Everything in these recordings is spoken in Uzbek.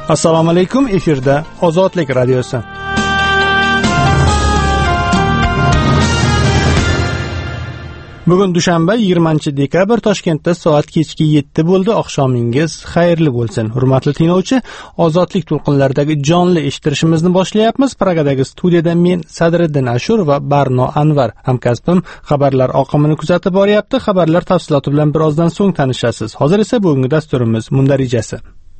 Assalomu alaykum, efirda Ozodlik radiosi. Bugun dushanba 20-dekabr, Toshkentda soat kechki 7 bo'ldi. Oqshomingiz xayrli bo'lsin. Hurmatli tinglovchi, Ozodlik to'lqinlaridagi jonli eshittirishimizni boshlayapmiz. Pragadagi studiyada men Sadriddin Ashur va Barno Anvar, hamkasbim xabarlar oqimini kuzatib boryapti. Xabarlar tafsiloti bilan birozdan so'ng tanishasiz. Hozir esa bugungi dasturimiz mundarijasi.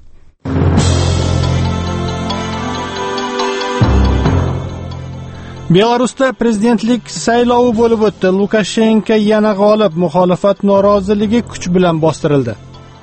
Belarusda prezidentlik saylovi bo'lib o'tdi. Lukashenko yana g'olib, muxolifat noroziligi kuch bilan bostirildi.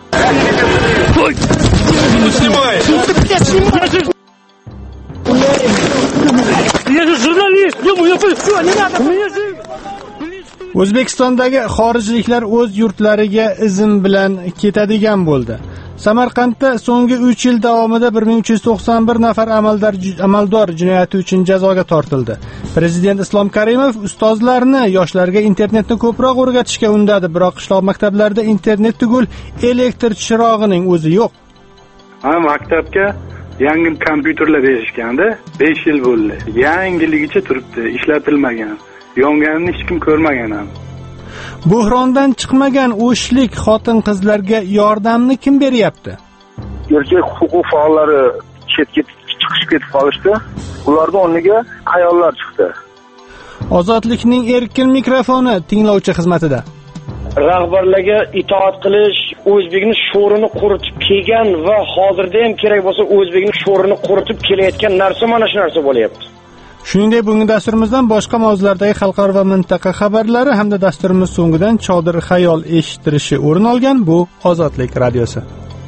O'zbekistondagi xorijliklar o'z yurtlariga izn bilan ketadigan bo'ldi. Samarqandda so'nggi 3 yil davomida 1391 nafar amaldor jinoyati uchun jazoga tortildi. Prezident Islom Karimov ustozlarni yoshlarga internetni ko'proq o'rgatishga undadi, biroq qishloq maktablarida internet tugul elektr chirog'ining o'zi yo'q. Maktabga yangi kompyuterlar berishganda 5 yil bo'ldi. Yangiligicha turibdi, ishlatilmagan. Yonganini hech kim ko'rmagan ham. Buhrondan chiqmagan o'shlik xotin-qizlarga yordamni kim beryapti? Erkak huquq faollari chiqib ketib qolishdi. Ularning o'rniga ayollar chiqdi. Ozodlikning erkin mikrofoni tinglovchi xizmatida. Rahbarlarga itoat qilish, o'zbekning sho'rini quritib kelgan va hozirda ham kerak bo'lsa o'zbekning sho'rini quritib kelayotgan narsa mana shu narsa bo'lyapti. Shuningdek, bugungi dasturimizdan boshqa mavzulardagi xalqaro va mintaqa xabarlari hamda dasturimiz so'ngidan Chodir xayol eshittirishi o'rin olgan. Bu Ozodlik radiosi.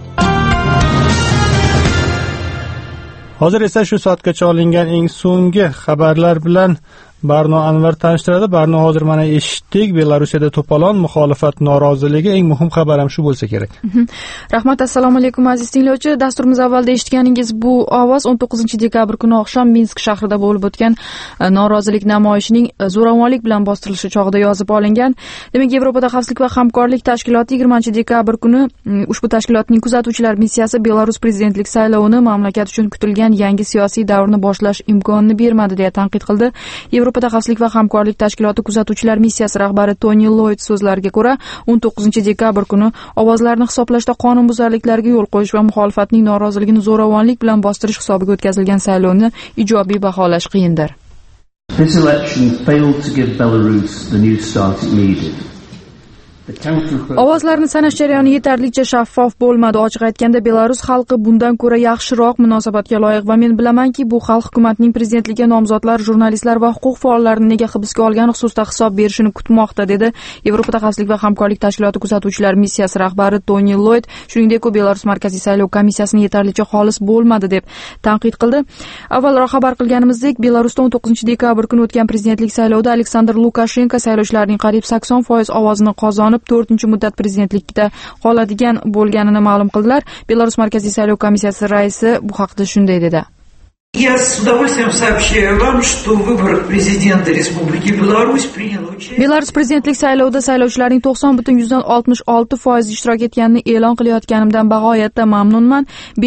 Hozir esa shu soatgacha olingan eng so'nggi xabarlar bilan Barno Anvar tanishtiradi. Barno, hozir mana eshitdik, Belarusiyada to'polon muxolifat noroziligi, eng muhim xabar ham shu bo'lsa kerak. Rahmat, assalomu alaykum aziz tinglovchi. Dasturimiz avvalda eshitganingiz bu ovoz 19-dekabr kuni oqshom Minsk shahrida bo'lib o'tgan norozilik namoyishining zo'ravonlik bilan bostirilishi chog'ida yozib olingan. Demak, Yevropada xavfsizlik va hamkorlik tashkiloti 20-dekabr kuni ushbu tashkilotning kuzatuvchilar missiyasi Belarus prezidentlik saylovini mamlakat uchun kutilgan yangi siyosiy davrni boshlash imkonini bermadi deya tanqid qildi. Yevropada xavfsizlik va hamkorlik tashkiloti kuzatuvchilar missiyasi rahbari Tony Lloyd so'zlariga ko'ra, 19-dekabr kuni ovozlarni hisoblashda qonunbuzarliklarga yo'l qo'yish va muxolifatning noroziligini zo'ravonlik bilan bostirish hisobiga o'tkazilgan saylovni ijobiy baholash qiyindir. This election failed to give Belarus the new start it needed. Ovozlarni sanash jarayoni yetarlicha shaffof bo'lmadi. Ochiq aytganda, Belarus xalqi bundan ko'ra yaxshiroq munosabatga loyiq va men bilamanki, bu xalq hukumatning prezidentligiga nomzodlar, jurnalistlar va huquq faollarini nega hibsga olgani xususida hisob berishini kutmoqda, dedi Yevropada xavfsizlik va hamkorlik tashkiloti kuzatuvchilar missiyasi rahbari Tony Lloyd. Shuningdek, u Belarus markaziy saylov komissiyasini yetarlicha xolis bo'lmadi deb tanqid qildi. Avvalroq xabar qilganimizdek, Belarusda 19-dekabr kuni o'tgan prezidentlik saylovida Aleksandr Lukashenko saylovchilarning qariyb 80% ovozini qozonib 4-muddat prezidentlikda qoladigan bo'lganini ma'lum qildilar. Belarus markaziy saylov komissiyasi raisi bu haqda shunday dedi. Я с удовольствием сообщаю вам, что в выборах президента Республики Беларусь приняло участие. Belarus prezidentlik saylovida saylovchilarning 90.66% ishtirok etganini e'lon qilayotganimdan bag'oyatda mamnunman.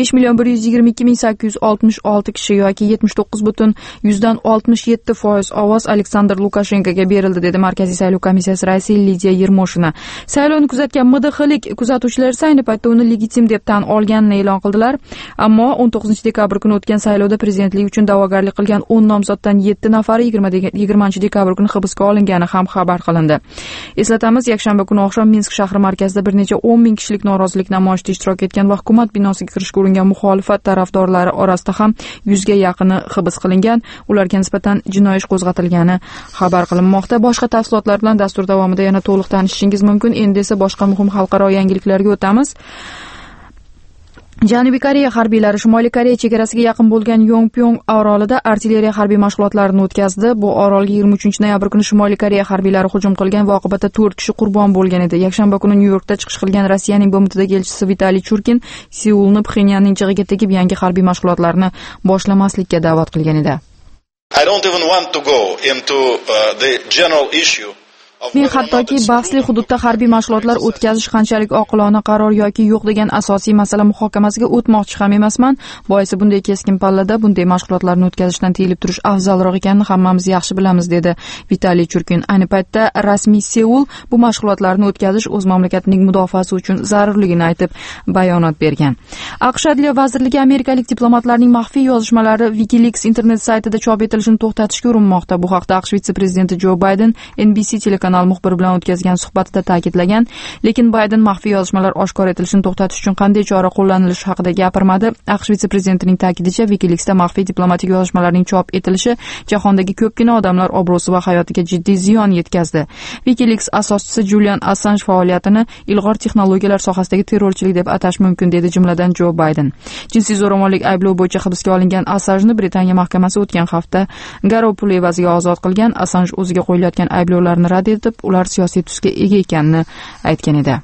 5.122.866 kishi yoki 79.67% ovoz Aleksandr Lukashenkoga berildi, dedi markaziy saylov komissiyasi raisi Lidiya Yermoshina. Saylovni kuzatgan MDXlik kuzatuvchilar esa ayni paytda uni legitim deb tan olganini e'lon qildilar. Ammo 19-dekabr kuni o'tgan saylovda prezidentlik uchun da'vogarlik qilgan 10 nomzoddan 7 nafari 20-dekabr kuni hibsga olingani ham xabar qilindi. Eslatamiz, yakshanba kuni oqshom Minsk shahri markazida bir necha 10 ming kishilik norozilik namoyishida ishtirok etgan va hukumat binosiga kirishga uringan muxolifat tarafdorlari orasida ham 100 ga yaqini hibs qilingan. Ularga nisbatan jinoiy ish qo'zg'atilgani xabar qilinmoqda. Boshqa tafsilotlar bilan dastur davomida yana to'liq tanishishingiz mumkin. Endi esa boshqa muhim xalqaro yangiliklarga o'tamiz. Janubiy Koreya harbiylari Shimoliy Koreya chegarasiga yaqin bo'lgan Yongpyong orolida artilleriya harbiy mashg'ulotlarini o'tkazdi. Bu orolga 23-noyabr kuni Shimoliy Koreya harbiylari hujum qilgan va oqibatda 4 kishi qurbon bo'lgan edi. Yakshanba kuni Nyu-Yorkda chiqish qilgan Rossiyaning BMTdagi elchisi Vitaliy Churkin Seulni Pxenyanning jig'iga tegib yangi harbiy mashg'ulotlarni boshlamaslikka da'vat qilgan edi. I don't even want to go into the general issue Men hattoki bahsli hududda harbiy mashg'ulotlar o'tkazish qanchalik oqilona qaror yoki yo'q degan asosiy masala muhokamasiga o'tmoqchi ham emasman. Boisi bunday keskin pallada bunday mashg'ulotlarni o'tkazishdan tiyilib turish afzalroq ekanini hammamiz yaxshi bilamiz, dedi Vitaliy Churkin. Ayni paytda rasmiy Seul bu mashg'ulotlarni o'tkazish o'z mamlakatining mudofaasi uchun zarurligini aytib bayonot bergan. AQSh Adliya vazirligi amerikalik diplomatlarning maxfiy yozishmalari WikiLeaks internet saytida chop etilishini to'xtatishga urinmoqda. Bu haqda AQSh vitse-prezidenti Jo Bayden NBC telekanal muxbiri bilan o'tkazgan suhbatida ta'kidlagan, lekin Bayden maxfiy yozishmalar oshkor etilishini to'xtatish uchun qanday chora qo'llanilishi haqida gapirmadi. AQSh vitse-prezidentining ta'kidicha, WikiLeaksda maxfiy diplomatik yozishmalarning chop etilishi jahondagi ko'pgina odamlar obro'si va hayotiga jiddiy ziyon yetkazdi. WikiLeaks asoschisi Julian Assange faoliyatini ilg'or texnologiyalar sohasidagi terrorchilik deb atash mumkin, dedi jumladan Jo Bayden. Jinsiy zo'ravonlik ayblov bo'yicha hibsga olingan Assangeni Britaniya mahkamasi o'tgan hafta garov puli evaziga ozod qilgan. Assange o'ziga qo'yilayotgan ayblovlarni rad etib, ular siyosiy tusga ega ekanini aytgan edi.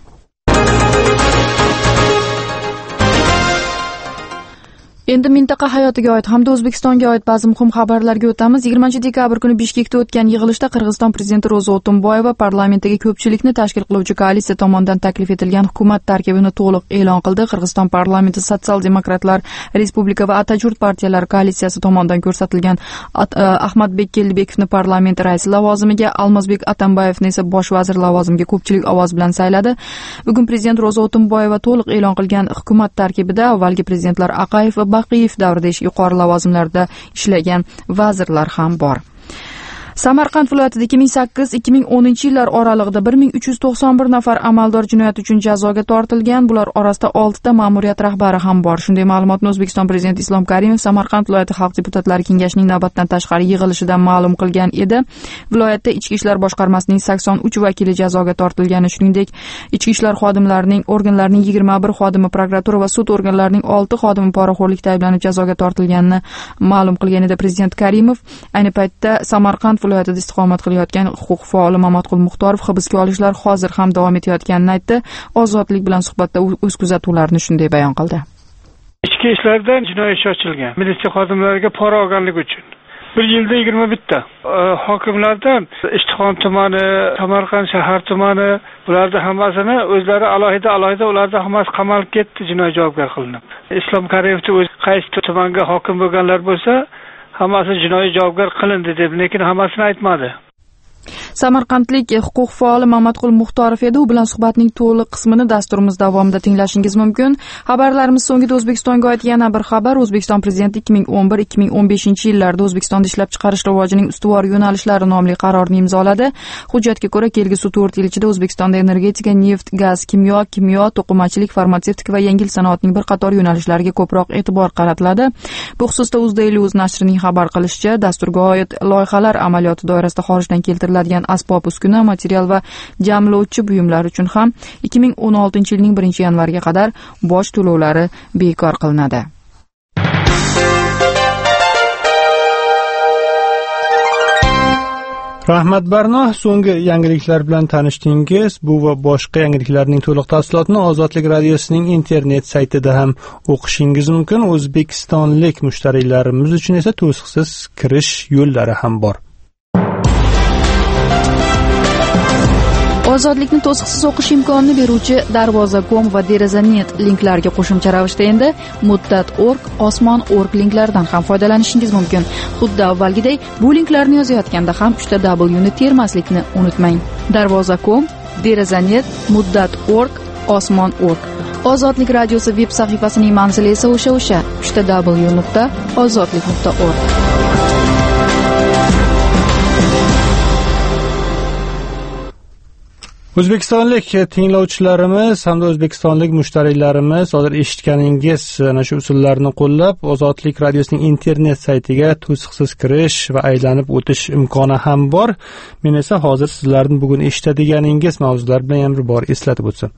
Endi mintaqa hayotiga oid hamda O'zbekistonga oid ba'zi muhim xabarlarga o'tamiz. 20-dekabr kuni Bishkekda o'tgan yig'ilishda Qirg'iziston prezidenti Ro'za Otunboyeva parlamentdagi ko'pchilikni tashkil qiluvchi koalitsiya tomonidan taklif etilgan hukumat tarkibini to'liq e'lon qildi. Qirg'iziston parlamenti Sotsial-demokratlar Respublika va Atajurt partiyalari koalitsiyasi tomonidan ko'rsatilgan Ahmadbek Keldibekovni parlament raisi lavozimiga, Almazbek Atambayevni esa bosh vazir lavozimiga ko'pchilik ovoz bilan sayladi. Bugun prezident Ro'za Otunboyeva to'liq e'lon qilgan hukumat tarkibida avvalgi prezidentlar Aqayev va Baqiyev davrida yuqori lavozimlarda ishlagan vazirlar ham bor. Samarqand viloyatida 2008-2010 yillar oralig'ida 1391 nafar amaldor jinoyat uchun jazoga tortilgan. Bular orasida 6 ta ma'muriyat rahbari ham bor. Shunday ma'lumotni O'zbekiston prezidenti Islom Karimov Samarqand viloyati xalq deputatlari kengashining navbatdan tashqari yig'ilishida ma'lum qilgan edi. Viloyatda Ichki ishlar boshqarmasining 83 vakili jazoga tortilgani, shuningdek, ichki ishlar xodimlarining, organlarining 21 xodimi, prokuratura va sud organlarining 6 xodimi poraxo'rlikda ayblanib jazoga tortilganini ma'lum qilgan edi prezident Karimov. Ayni paytda Samarqand viloyatida istiqomat qilayotgan huquq faoli Mamatqul Muxtorov hibsga olishlar hozir ham davom etayotganini aytdi. Ozodlik bilan suhbatda o'z kuzatuvlarini shunday bayon qildi. Ichki ishlardan jinoyat ishi ochilgan. Militsiya xodimlariga pora olganlik uchun 1 yilda 21 ta. Hokimlardan Ishtixon tumani, Samarqand shahar tumani, ularda hammasini o'zlari alohida ularda hammasi qamalib ketdi, jinoyat javobgar qilinib. Islom Karimovning o'zi qaysi tumanga hokim bo'lganlar bo'lsa, hammasi jinoiy javobgar qilindi deb, lekin hammasini aytmadi. Samarqandlik huquq faoli Mamatqul Muxtorov edi. U bilan suhbatning to'liq qismini dasturimiz davomida tinglashingiz mumkin. Xabarlarimiz so'ngida O'zbekistonga oid yana bir xabar. O'zbekiston prezidenti 2011-2015 yillarda O'zbekistonda ishlab chiqarish rivojining ustuvor yo'nalishlari nomli qarorni imzoladi. Hujjatga ko'ra, kelgusi 4 yil ichida O'zbekistonda energetika, neft, gaz, kimyo, to'qimachilik, farmatsevtika va yengil sanoatning bir qator yo'nalishlariga ko'proq e'tibor qaratiladi. Bu xususda UzDaily.uz nashrining xabar qilishicha, dasturga oid loyihalar amaliyoti doirasida xorijdan keltiriladigan asbob-uskuna, material va jamlovchi buyumlar uchun ham 2016-yilning 1-yanvariga qadar boj to'lovlari bekor qilinadi. Rahmat Barno, so'nggi yangiliklar bilan tanishdingiz. Bu va boshqa yangiliklarning to'liq tafsilotini Ozodlik radiosining internet saytida ham o'qishingiz mumkin. O'zbekistonlik mushtariylarimiz uchun esa to'siqsiz kirish yo'llari ham bor. Ozodlikni to'siqsiz o'qish imkonini beruvchi Darvoza.com va Deraza.net linklarga qo'shimcha ravishda endi Muddat.org, Osmon.org linklaridan ham foydalanishingiz mumkin. Xuddi avvalgiday bu linklarni yozayotganda ham 3 ta W ni termaslikni unutmang. Darvoza.com, Deraza.net, Muddat.org, Osmon.org. Ozodlik radiosi veb sahifasining manzili esa o'sha 3 ta w.ozodlik.org. O'zbekistonlik tinglovchilarimiz hamda o'zbekistonlik mushtariylarimiz hozir eshitganingiz ana shu usullarni qo'llab Ozodlik radiosining internet saytiga to'siqsiz kirish va aylanib o'tish imkoni ham bor. Men esa hozir sizlarning bugun eshitadiganingiz mavzular bilan yana bir bor eslatib o'tsam.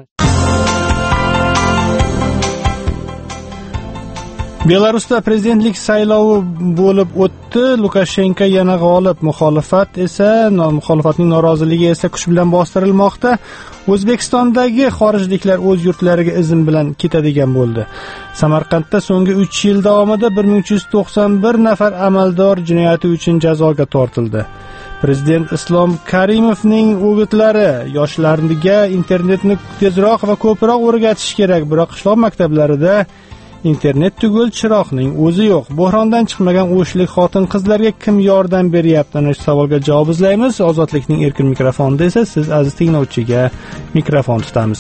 Belarusda prezidentlik saylovi bo'lib o'tdi. Lukashenko yana g'olib, muxolifatning noroziligi esa kuch bilan bostirilmoqda. O'zbekistondagi xorijliklar o'z yurtlariga izn bilan ketadigan bo'ldi. Samarqandda so'nggi 3 yil davomida 1391 nafar amaldor jinoyati uchun jazoga tortildi. Prezident Islom Karimovning o'gitlari yoshlarga internetni tezroq va ko'proq o'rgatish kerak, biroq qishloq maktablarida internet tugul chiroqning o'zi yo'q. Bo'hrondan chiqmagan o'shlik xotin-qizlarga kim yordam beryapti? Ana shu savolga javob izlaymiz. Ozodlikning erkin mikrofonida esa siz aziz tinglovchiga mikrofon tutamiz.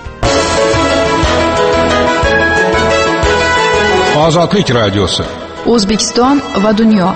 Ozodlik radiosi. O'zbekiston va dunyo.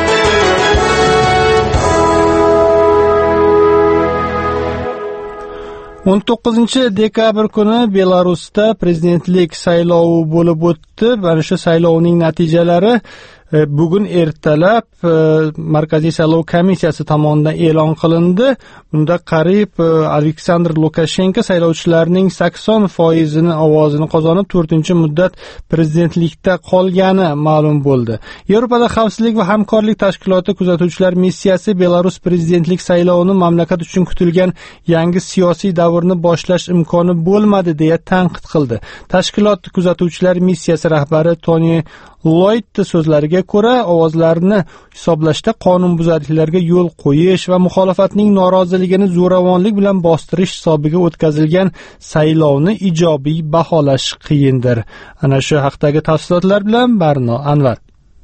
o'n 19-dekabr kuni Belarusda prezidentlik saylovi bo'lib o'tdi. Mana shu saylovning natijalari bugun ertalab Markaziy saylov komissiyasi tomonidan e'lon qilindi. Bunda qariyb Aleksandr Lukashenko saylovchilarning 80% ovozini qozonib 4-muddat prezidentlikda qolgani ma'lum bo'ldi. Yevropada xavfsizlik va hamkorlik tashkiloti kuzatuvchilar missiyasi Belarus prezidentlik saylovini mamlakat uchun kutilgan yangi siyosiy davrni boshlash imkoni bo'lmadi deya tanqid qildi. Tashkilot kuzatuvchilar missiyasi rahbari Tony Lloyd so'zlariga ko'ra, ovozlarni hisoblashda qonunbuzarliklarga yo'l qo'yish va muxolifatning noroziligini zo'ravonlik bilan bostirish hisobiga o'tkazilgan saylovni ijobiy baholash qiyindir. Ana shu haqdagi tafsilotlar bilan Barno Anvar.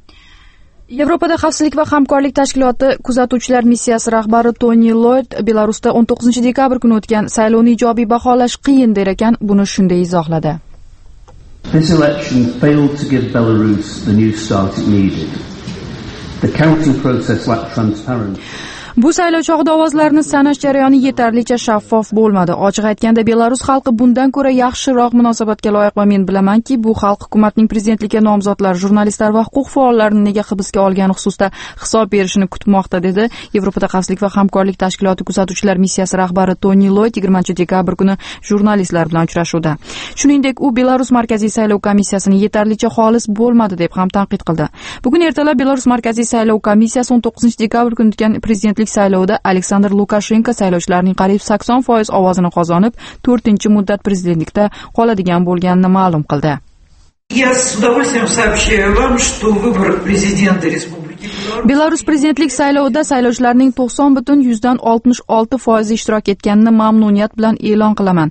Yevropada xavfsizlik va hamkorlik tashkiloti kuzatuvchilar missiyasi rahbari Tony Lloyd Belarusda 19-dekabr kuni o'tgan saylovni ijobiy baholash qiyin der ekan, buni shunday izohladi. This election failed to give Belarus the new start it needed. The counting process lacked transparency. Bu saylov chog'ida ovozlarni sanash jarayoni yetarlicha shaffof bo'lmadi. Ochiq aytganda, Belarus xalqi bundan ko'ra yaxshiroq munosabatga loyiq va men bilamanki, bu xalq hukumatning prezidentlikka nomzodlar, jurnalistlar va huquq faollarini nega hibsga olgani xususida hisob berishini kutmoqda, dedi Yevropada xavfsizlik va hamkorlik tashkiloti kuzatuvchilar missiyasi rahbari Tony Lloyd 20-dekabr kuni jurnalistlar bilan uchrashuvda. Shuningdek, u Belarus markaziy saylov komissiyasini yetarlicha xolis bo'lmadi deb ham tanqid qildi. Bugun ertalab Belarus markaziy saylov komissiyasi 19-dekabr kuni o'tgan prezidentlik saylovda Aleksandr Lukashenko saylovchilarning qariyb 80% ovozini qozonib, 4-muddat prezidentlikda qoladigan bo'lganini ma'lum qildi. Я с удовольствием сообщаю вам, что выбор президента республики Belarus prezidentlik saylovida saylovchilarning 90,66% ishtirok etganini mamnuniyat bilan e'lon qilaman.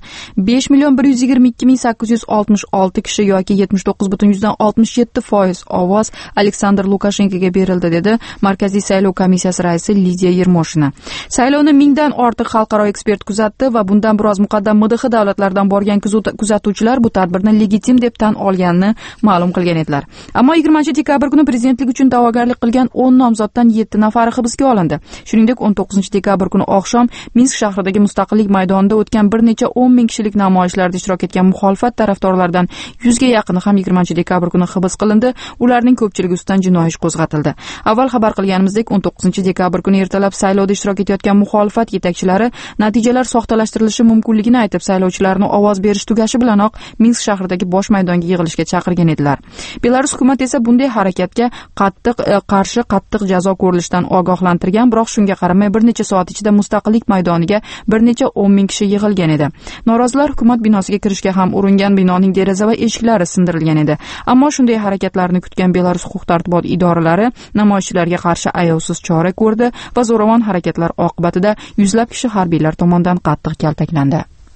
5,122,866 kishi yoki 79,67% ovoz Aleksandr Lukashenkoga berildi, dedi Markaziy saylov komissiyasi raisi Lidiya Yermoshina. Saylovni mingdan ortiq xalqaro ekspert kuzatdi va bundan biroz muqaddam MDH davlatlardan borgan kuzatuvchilar bu tadbirni legitim deb tan olganini ma'lum qilgan edilar. Ammo 20-dekabr kuni prezidentlik uchun da'vogarlik qilgan 10 nomzoddan 7 nafari hibsga olindi. Shuningdek, 19-dekabr kuni oqshom Minsk shahridagi Mustaqillik maydonida o'tgan bir necha 10 ming kishilik namoyishlarda ishtirok etgan muxolifat tarafdorlaridan 100 ga yaqini ham 20-dekabr kuni hibs qilindi. Ularning ko'pchiligi ustidan jinoiy ish qo'zg'atildi. Avval xabar qilganimizdek, 19-dekabr kuni ertalab saylovda ishtirok etayotgan muxolifat yetakchilari natijalar soxtalashtirilishi mumkinligini aytib, saylovchilarni ovoz berish tugashi bilanoq Minsk shahridagi bosh maydonga yig'ilishga chaqirgan edilar. Belarus hukumati esa bunday harakatga qattiq jazo ko'rilishidan ogohlantirgan, biroq shunga qaramay bir necha soat ichida Mustaqillik maydoniga bir necha 10 ming kishi yig'ilgan edi. Norozilar hukumat binosiga kirishga ham uringan, binoning deraza va eshiklari sindirilgan edi. Ammo shunday harakatlarni kutgan Belarus huquq-tartibot idoralari namoyishchilarga qarshi ayovsiz chora ko'rdi va zo'ravon harakatlar oqibatida yuzlab kishi harbiylar tomonidan qattiq kaltaklandi.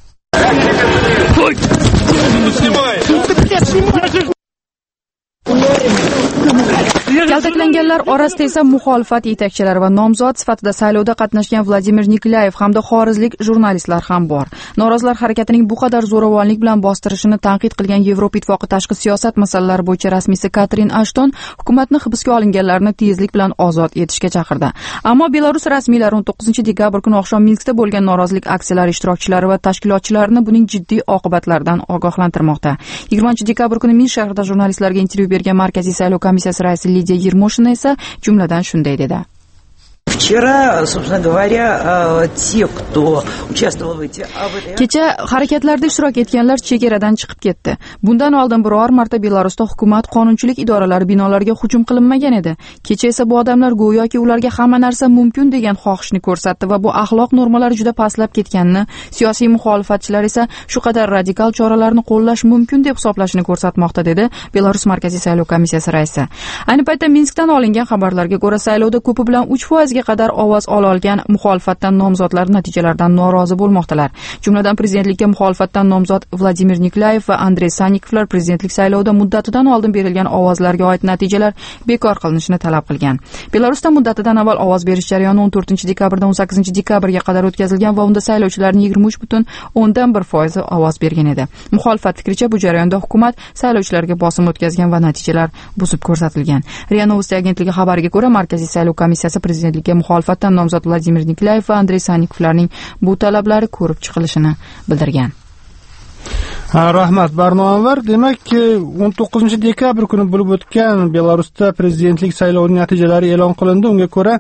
Kaltaklanganlar orasida esa muxolifat yetakchilari va nomzod sifatida saylovda qatnashgan Vladimir Niklayev hamda xorizmlik jurnalistlar ham bor. Norozilar harakatining bu qadar zo'ravonlik bilan bostirishini tanqid qilgan Yevropa Ittifoqi tashqi siyosat masalalari bo'yicha rasmiysi Katrin Ashton hukumatni hibsga olinganlarni tezlik bilan ozod etishga chaqirdi. Ammo Belarus rasmiylari 19-dekabr kuni oqshom Minskda bo'lgan norozilik aksiyalari ishtirokchilari va tashkilotchilarini buning jiddiy oqibatlaridan ogohlantirmoqda. 20-dekabr kuni Minsk shahrida jurnalistlarga intervyu bergan Markaziy saylov komissiyasi raisi Lidiya Yermoshina esa jumladan shunday dedi. Вчера, собственно говоря, те, кто участвовал в этих... Kecha harakatlarda ishtirok etganlar chegaradan chiqib ketdi. Bundan oldin biror marta Belarusda hukumat qonunchilik idoralari binolariga hujum qilinmagan edi. Kecha esa bu odamlar go'yoki ularga hamma narsa mumkin degan xohishni ko'rsatdi va bu axloq normalari juda pastlab ketganini, siyosiy muxolifatchilar esa shu qadar radikal choralarni qo'llash mumkin deb hisoblashini ko'rsatmoqda, dedi Belarus Markaziy saylov komissiyasi raisi. Ayni paytda Minskdan olingan xabarlarga ko'ra saylovda ko'pi bilan 3% kechga qadar ovoz ola olgan muxolifatdan nomzodlar natijalardan norozi bo'lmoqdalar. Jumladan prezidentlikka muxolifatdan nomzod Vladimir Niklayev va Andrey Sannikovlar prezidentlik saylovida muddatidan oldin berilgan ovozlarga oid natijalar bekor qilinishini talab qilgan. Belarusda muddatidan avval ovoz berish jarayoni 14 dekabrdan 18 dekabrga qadar o'tkazilgan va unda saylovchilarning 23.1% ovoz bergan edi. Muxolifat fikricha bu jarayonda hukumat saylovchilarga bosim o'tkazgan va natijalar buzib ko'rsatilgan. RIA Novosti agentligi xabariga ko'ra, Markaziy saylov komissiyasi prezidentlikka muxolifatdan nomzod Vladimir Niklayev va Andrey Sannikovlarning bu talablari ko'rib chiqilishini bildirgan. Rahmat Barnoanvar. Demak, 19 dekabr kuni bo'lib o'tgan Belarusda prezidentlik saylovining natijalari e'lon qilindi. Unga ko'ra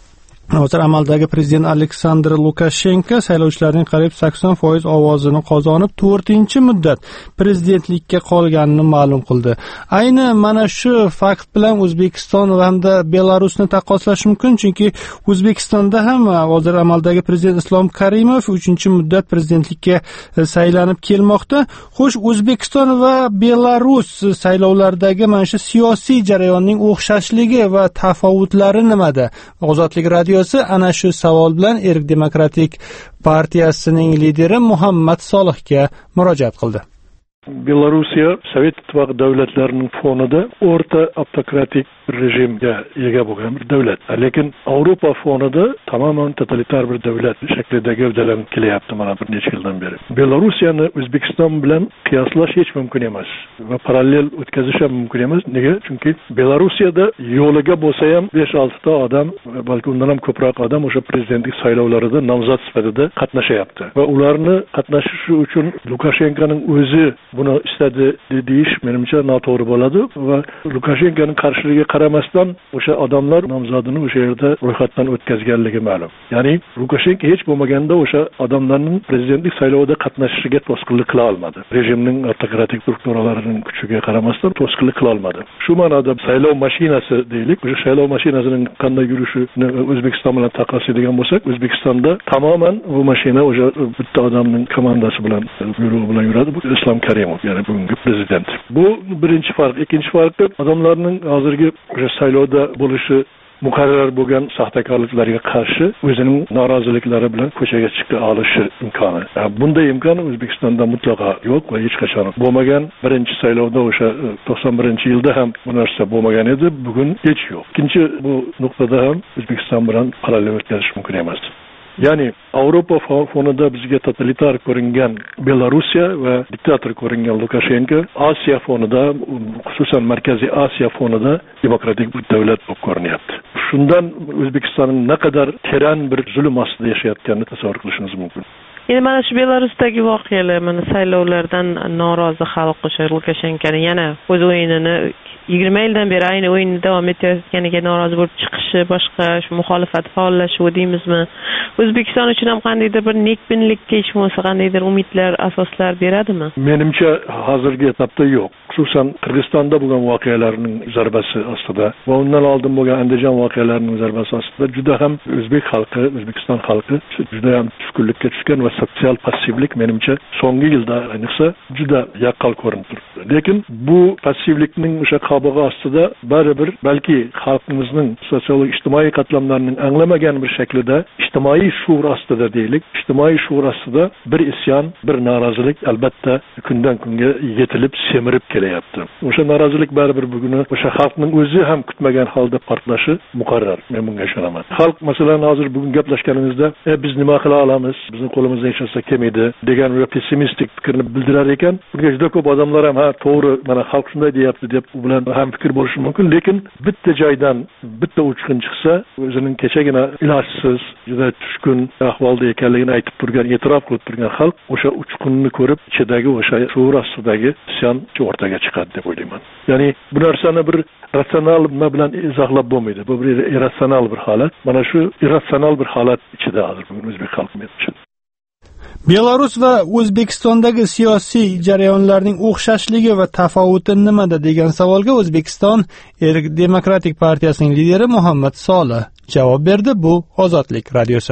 hozir amaldagi prezident Aleksandr Lukashenko saylovchilarning qariyb 80% ovozini qozonib, 4-muddat prezidentlikka qolganini ma'lum qildi. Ayni mana shu fakt bilan O'zbekiston va hamda Belarusni taqqoslash mumkin, chunki O'zbekistonda ham hozir amaldagi prezident Islom Karimov 3-muddat prezidentlikka saylanib kelmoqda. Xo'sh, O'zbekiston va Belarus saylovlaridagi mana shu siyosiy jarayonning o'xshashligi va tafovutlari nimada? Ozodlik radio ana shu savol bilan Erk Demokratik partiyasining lideri Muhammad Solihga murojaat qildi. Belorussiya Sovet ittifoqi davlatlarining fonida o'rta avtokratik rejimga ega bo'lgan bir davlat. Lekin Avropa fonida tamoman totalitar bir davlat shaklida gavdalanib kelyapti mana bir necha yildan beri. Belorussiyani O'zbekiston bilan qiyoslash hech mumkin emas va parallel o'tkazish ham mumkin emas. Nega? Chunki Belorussiyada yo'liga bo'lsa ham 5-6 ta odam, balki undan ham ko'proq odam o'sha prezidentlik saylovlarida nomzod sifatida qatnashyapti. Va ularni qatnashishi uchun Lukashenkoning o'zi buni istadi deyish menimcha noto'g'ri bo'ladi va Lukashenkoning qarshiligiga qaramasdan o'sha odamlar nomzodini o'sha yerda ro'yxatdan o'tkazganligi ma'lum. Ya'ni Lukashenko hech bo'lmaganda o'sha odamlarning prezidentlik saylovida qatnashishiga to'sqinlik qila olmadi. Rejimning avtokratik strukturalarining kuchiga qaramasdan to'sqinlik qila olmadi. Shu ma'noda saylov mashinasi deylik, o'sha saylov mashinasining qanday yurishini O'zbekiston bilan taqqoslaydigan bo'lsak, O'zbekistonda tamoman bu mashina o'sha bitta odamning komandasi bilan buyrug'i bilan yuradi. Bu Islom Karimov, ya'ni bugungi prezident. Bu birinchi farq. Ikkinchi farqi odamlarning hozirgi o'sha saylovda bo'lishi muqarrar bo'lgan saxtakorliklarga qarshi o'zining noroziliklari bilan ko'chaga chiqa olishi imkoni. Bunday imkon O'zbekistonda mutlaqo yo'q va hech qachon bo'lmagan. Birinchi saylovda o'sha 91-yilda ham bu narsa bo'lmagan edi, bugun hech yo'q. Ikkinchi bu nuqtada ham O'zbekiston bilan parallel o'tkazish mumkin emas. Ya'ni Avropa fonida bizga totalitar ko'ringan Belorussiya va diktator ko'ringan Lukashenko, Osiyo fonida, xususan Markaziy Osiyo fonida demokratik bir davlat bo'lib ko'rinyapti. Shundan O'zbekistonning naqadar teran bir zulm ostida yashayotganini tasavvur qilishingiz mumkin. Endi mana shu Belarusdagi voqealar, mana saylovlardan norozi xalq o'sha Lukashenkoning yana o'z o'yinini 20 yildan beri ayni o'yinni davom etayotganiga norozi bo'lib chiqishi, boshqa shu muxolifat faollashuvi deymizmi? O'zbekiston uchun ham qandaydir bir nekbinlikka hech bo'lmasa qandaydir umidlar, asoslar beradimi? Menimcha hozirgi etapda yo'q. Xususan Qirg'izistonda bo'lgan voqealarning zarbasi ostida va undan oldin bo'lgan Andijon voqealarining zarbasi ostida juda ham o'zbek xalqi, O'zbekiston xalqi juda ham tushkunlikka tushgan va sotsial passivlik menimcha so'nggi yilda ayniqsa juda yaqqol ko'rinib turibdi. Lekin bu passivlikning o'sha qobig'i ostida baribir balki xalqimizning sotsiologik ijtimoiy qatlamlarining anglamagan bir shaklida ijtimoiy shuur ostida deylik, ijtimoiy shuur ostida bir isyon, bir norozilik albatta kundan kunga yetilib semirib kelyapti. O'sha norozilik baribir bugun o'sha xalqning o'zi ham kutmagan holda portlashi muqarrar. Men bunga ishonaman. Xalq masalan hozir bugun gaplashganimizda biz nima qila olamiz, bizning qo'limizdan hech narsa kelmaydi degan va pessimistik fikrni bildirar ekan. Bunga juda ko'p odamlar ham ha to'g'ri, mana xalq shunday deyapti deb u bilan ham fikr bo'lishi mumkin, lekin bitta joydan bitta uchqun chiqsa, o'zining kechagina ilojsiz, juda tushkun ahvolda ekanligini aytib turgan, e'tirof qilib turgan xalq o'sha uchqunni ko'rib, ichidagi o'sha shuur ostidagi isyon o'rtaga chiqadi deb o'ylayman. Ya'ni bu narsani bir ratsional nima bilan izohlab bo'lmaydi. Bu bir irratsional bir holat. Mana shu irratsional bir holat ichida hozir bugun o'zbek xalqi uchun. Belarus va O'zbekistondagi siyosiy jarayonlarning o'xshashligi va tafovuti nimada degan savolga O'zbekiston Erk Demokratik partiyasining lideri Muhammad Solih javob berdi. Bu Ozodlik radiosi.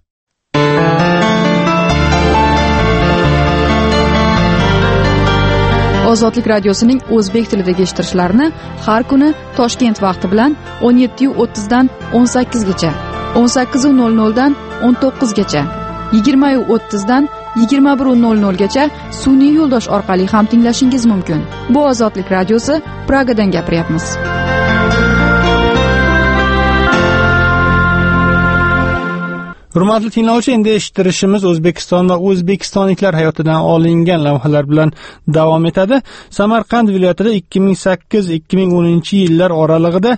Ozodlik radiosining o'zbek tilidagi eshittirishlarini har kuni Toshkent vaqti bilan 17:30 dan 18 gacha 18:00 dan 19 gacha, 20:30 dan 21:00 gacha sun'iy yo'ldosh orqali ham tinglashingiz mumkin. Bu Ozodlik radiosi, Pragadan gapiryapmiz. Hurmatli tinglovchi, endi eshittirishimiz O'zbekiston va o'zbekistonliklar hayotidan olingan lavhalar bilan davom etadi. Samarqand viloyatida 2008-2010 yillar oralig'ida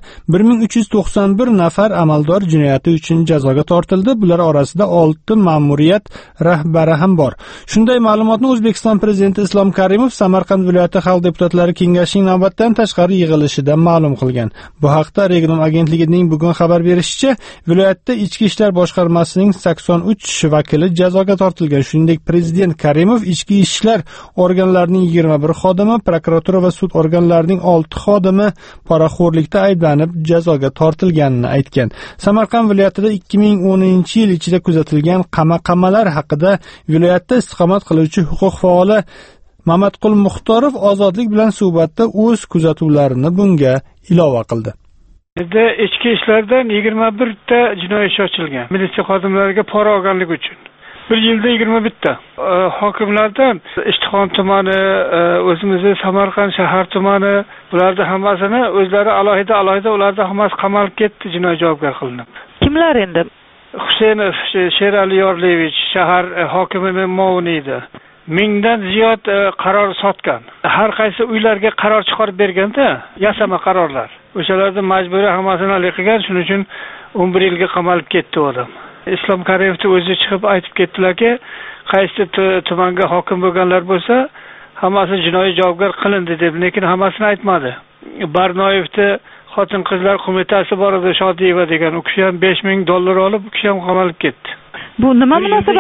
1391 nafar amaldor jinoyati uchun jazoga tortildi. Bular orasida 6 ma'muriyat rahbari ham bor. Shunday ma'lumotni O'zbekiston prezidenti Islom Karimov Samarqand viloyati xalq deputatlari kengashining navbatdan tashqari yig'ilishida ma'lum qilgan. Bu haqda Region agentligining bugun xabar berishicha, viloyatda ichki ishlar boshqarmasi 83 vakili jazoga tortilgan. Shuningdek, prezident Karimov ichki ishlar organlarining 21 xodimi, prokuratura va sud organlarining 6 xodimi poraxo'rlikda ayblanib jazoga tortilganini aytgan. Samarqand viloyatida 2010 yil ichida kuzatilgan qamoqxonalar haqida viloyatda istiqomat qiluvchi huquq faoli Mamatqul Muxtorov Ozodlik bilan suhbatda o'z kuzatuvlarini bunga ilova qildi. Ichki ishlardan 21 ta jinoyat ishi ochilgan. Militsiya xodimlariga pora olganlik uchun. Bir yilda 21 ta. Hokimlardan Ishtixon tumani, o'zimizning Samarqand shahar tumani, bularda hammasini o'zlari alohida ularda hammasi qamalib ketdi, jinoyat javobgar qilinib. Kimlar endi? Husaynov Sherali Yorlevich shahar hokimining muovini edi. 1000 dan ziyod qaror sotgan. Har qaysi uylarga qaror chiqarib berganda, yasama qarorlar. O'shalarni majburiy hammasini hal qilgan, shuning uchun 11 yilga qamalib ketdi odam. Islom Karimov o'zi chiqib aytib ketdilarki, qaysi tumanga hokim bo'lganlar bo'lsa, hammasi jinoiy javobgar qilindi deb, lekin hammasini aytmadi. Barnoyevda xotin-qizlar qo'mitasi bor edi, Shodiyeva degan, u kishi ham $5000 olib, u kishi ham qamalib ketdi. Bu nima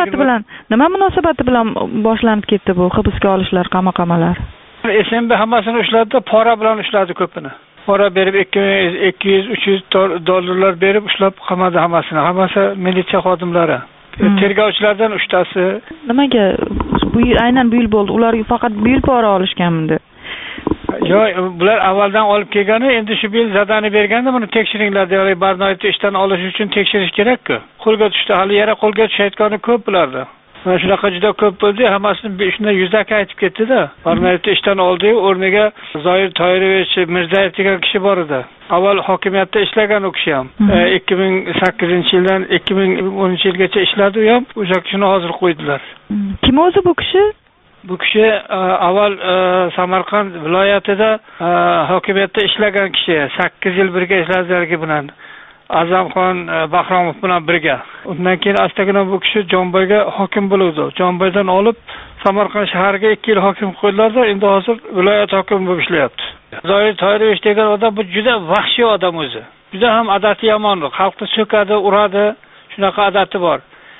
munosabati bilan boshlanib ketdi bu hibsga olishlar, qamoqxonalar? SMB hammasini ushladi, pora bilan ushladi ko'pini. Pora berib $200-300 berib ushlab qamadi hammasini. Hammasi militsiya xodimlari. Tergovchilardan 3 tasi. Nimaga bu yil aynan bu yil bo'ldi? Ular faqat bu yil pora olishganmidi? Yo'q, bular avvaldan olib kelgani, endi shu yil zadani berganda buni tekshiringlar deyiladi. Barnoyevni ishdan olish uchun tekshirish kerak-ku. Qo'lga tushdi, hali yana qo'lga tushayotgani ko'p bularda. Mana shunaqa juda ko'p bo'ldi, hammasini shunday yuzaki aytib ketdi-da. Barnoyevni ishdan oldi, o'rniga Zoir Toyirovich Mirzayev degan kishi bor edi. Avval hokimiyatda ishlagan u kishi ham. 2008-yildan 2010 yilgacha ishladi u ham. O'sha kishini hozir qo'ydilar. Kim o'zi bu kishi? Bu kishi avval Samarqand viloyatida hokimiyatda ishlagan kishi, 8 yil birga ishlaganligi bilan Azamxon Bahromov bilan birga. Undan keyin astagina bu kishi Jonboyga hokim bo'ldi. Jonboydan olib Samarqand shahariga 2 yil hokim qo'ydilar-da, endi hozir viloyat hokimi bo'lib ishlayapti. Zoir Toyirovich degan odam bu juda vahshiy odam o'zi. Juda ham odati yomon, xalqni so'kadi, uradi, shunaqa odati bor.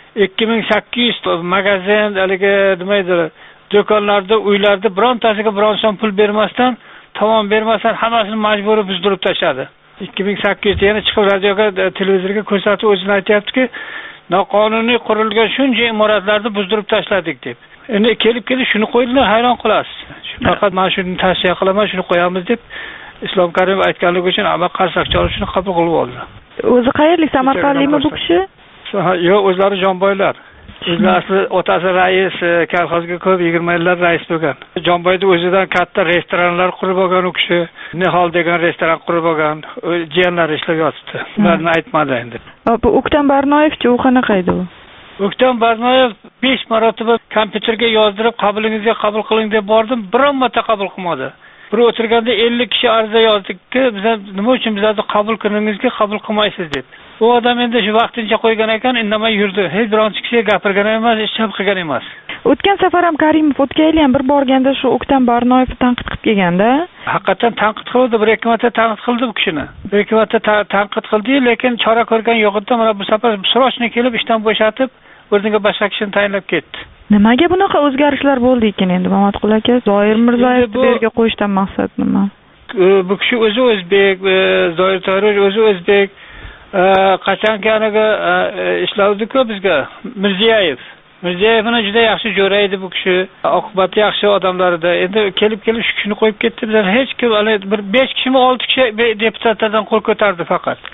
2800 magazin, haligi nima edi, do'konlarda, uylarda birontasiga biron so'm pul bermasdan, tamom bermasdan hammasini majburiy buzdirib tashladi. 2008 yana chiqib radioga, televizorga ko'rsatib o'zini aytayaptiki, noqonuniy qurilgan shuncha imoratlarni buzdirib tashladik deb. Endi kelib shuni qo'ydilar, hayron qolasiz. Faqat men shuni tavsiya qilaman, shuni qo'yamiz deb Islom Karimov aytganligi uchun amma qarsakchi olib shuni qabul qilib oldi. O'zi qayerlik, Samarqandlikmi bu kishi? Yo'q, o'zlari Jonboylar. O'zlari asli otasi rais, kolxozga ko'p 20 yillar rais bo'lgan. Jonboyda o'zidan katta restoranlar qurib olgan u kishi. Nihol degan restoran qurib olgan. Jiyanlari ishlab yotibdi. Ularni aytmadi endi. Bu O'ktam Barnoyevchi, u qanaqa edi u? O'ktam Barnoyev 5 marotaba kompyuterga yozdirib, qabulingizga qabul qiling deb bordim, biron marta qabul qilmadi. Bir o'tirganda 50 kishi ariza yozdikki, biz nima uchun bizlarni qabul qilingizga qabul qilmaysiz deb. U odam endi shu vaqtincha qo'ygan ekan, indamay yurdi. Hech bironchi kishiga gapirgan emas, hech chap qilgan emas. O'tgan safar ham Karimov o'tgan ham bir borganda shu O'ktam Barnoyevni tanqid qilib kelganda. Haqiqatan tanqid qildi, bir ikki marta tanqid qildi bu kishini. Bir ikki marta tanqid qildi, lekin chora ko'rgan yo'q edi. Mana bu safar srochni kelib ishdan bo'shatib, o'rniga boshqa kishini tayinlab ketdi. Nimaga bunaqa o'zgarishlar bo'ldi ekan endi Mamatqul aka? Zoir Mirzayevni bu yerga qo'yishdan maqsad nima? Bu kishi o'zi o'zbek, Zoir Toyirovich o'zi o'zbek. Qachonki anaga ishlavdi-ku bizga Mirzayevni juda yaxshi jo'raydi bu kishi. Oqibati yaxshi odamlar edi. Endi kelib shu kishini qo'yib ketdi. Bizlar hech kim, bir 5 kishimi 6 kishi deputatlardan qo'l ko'tardi faqat.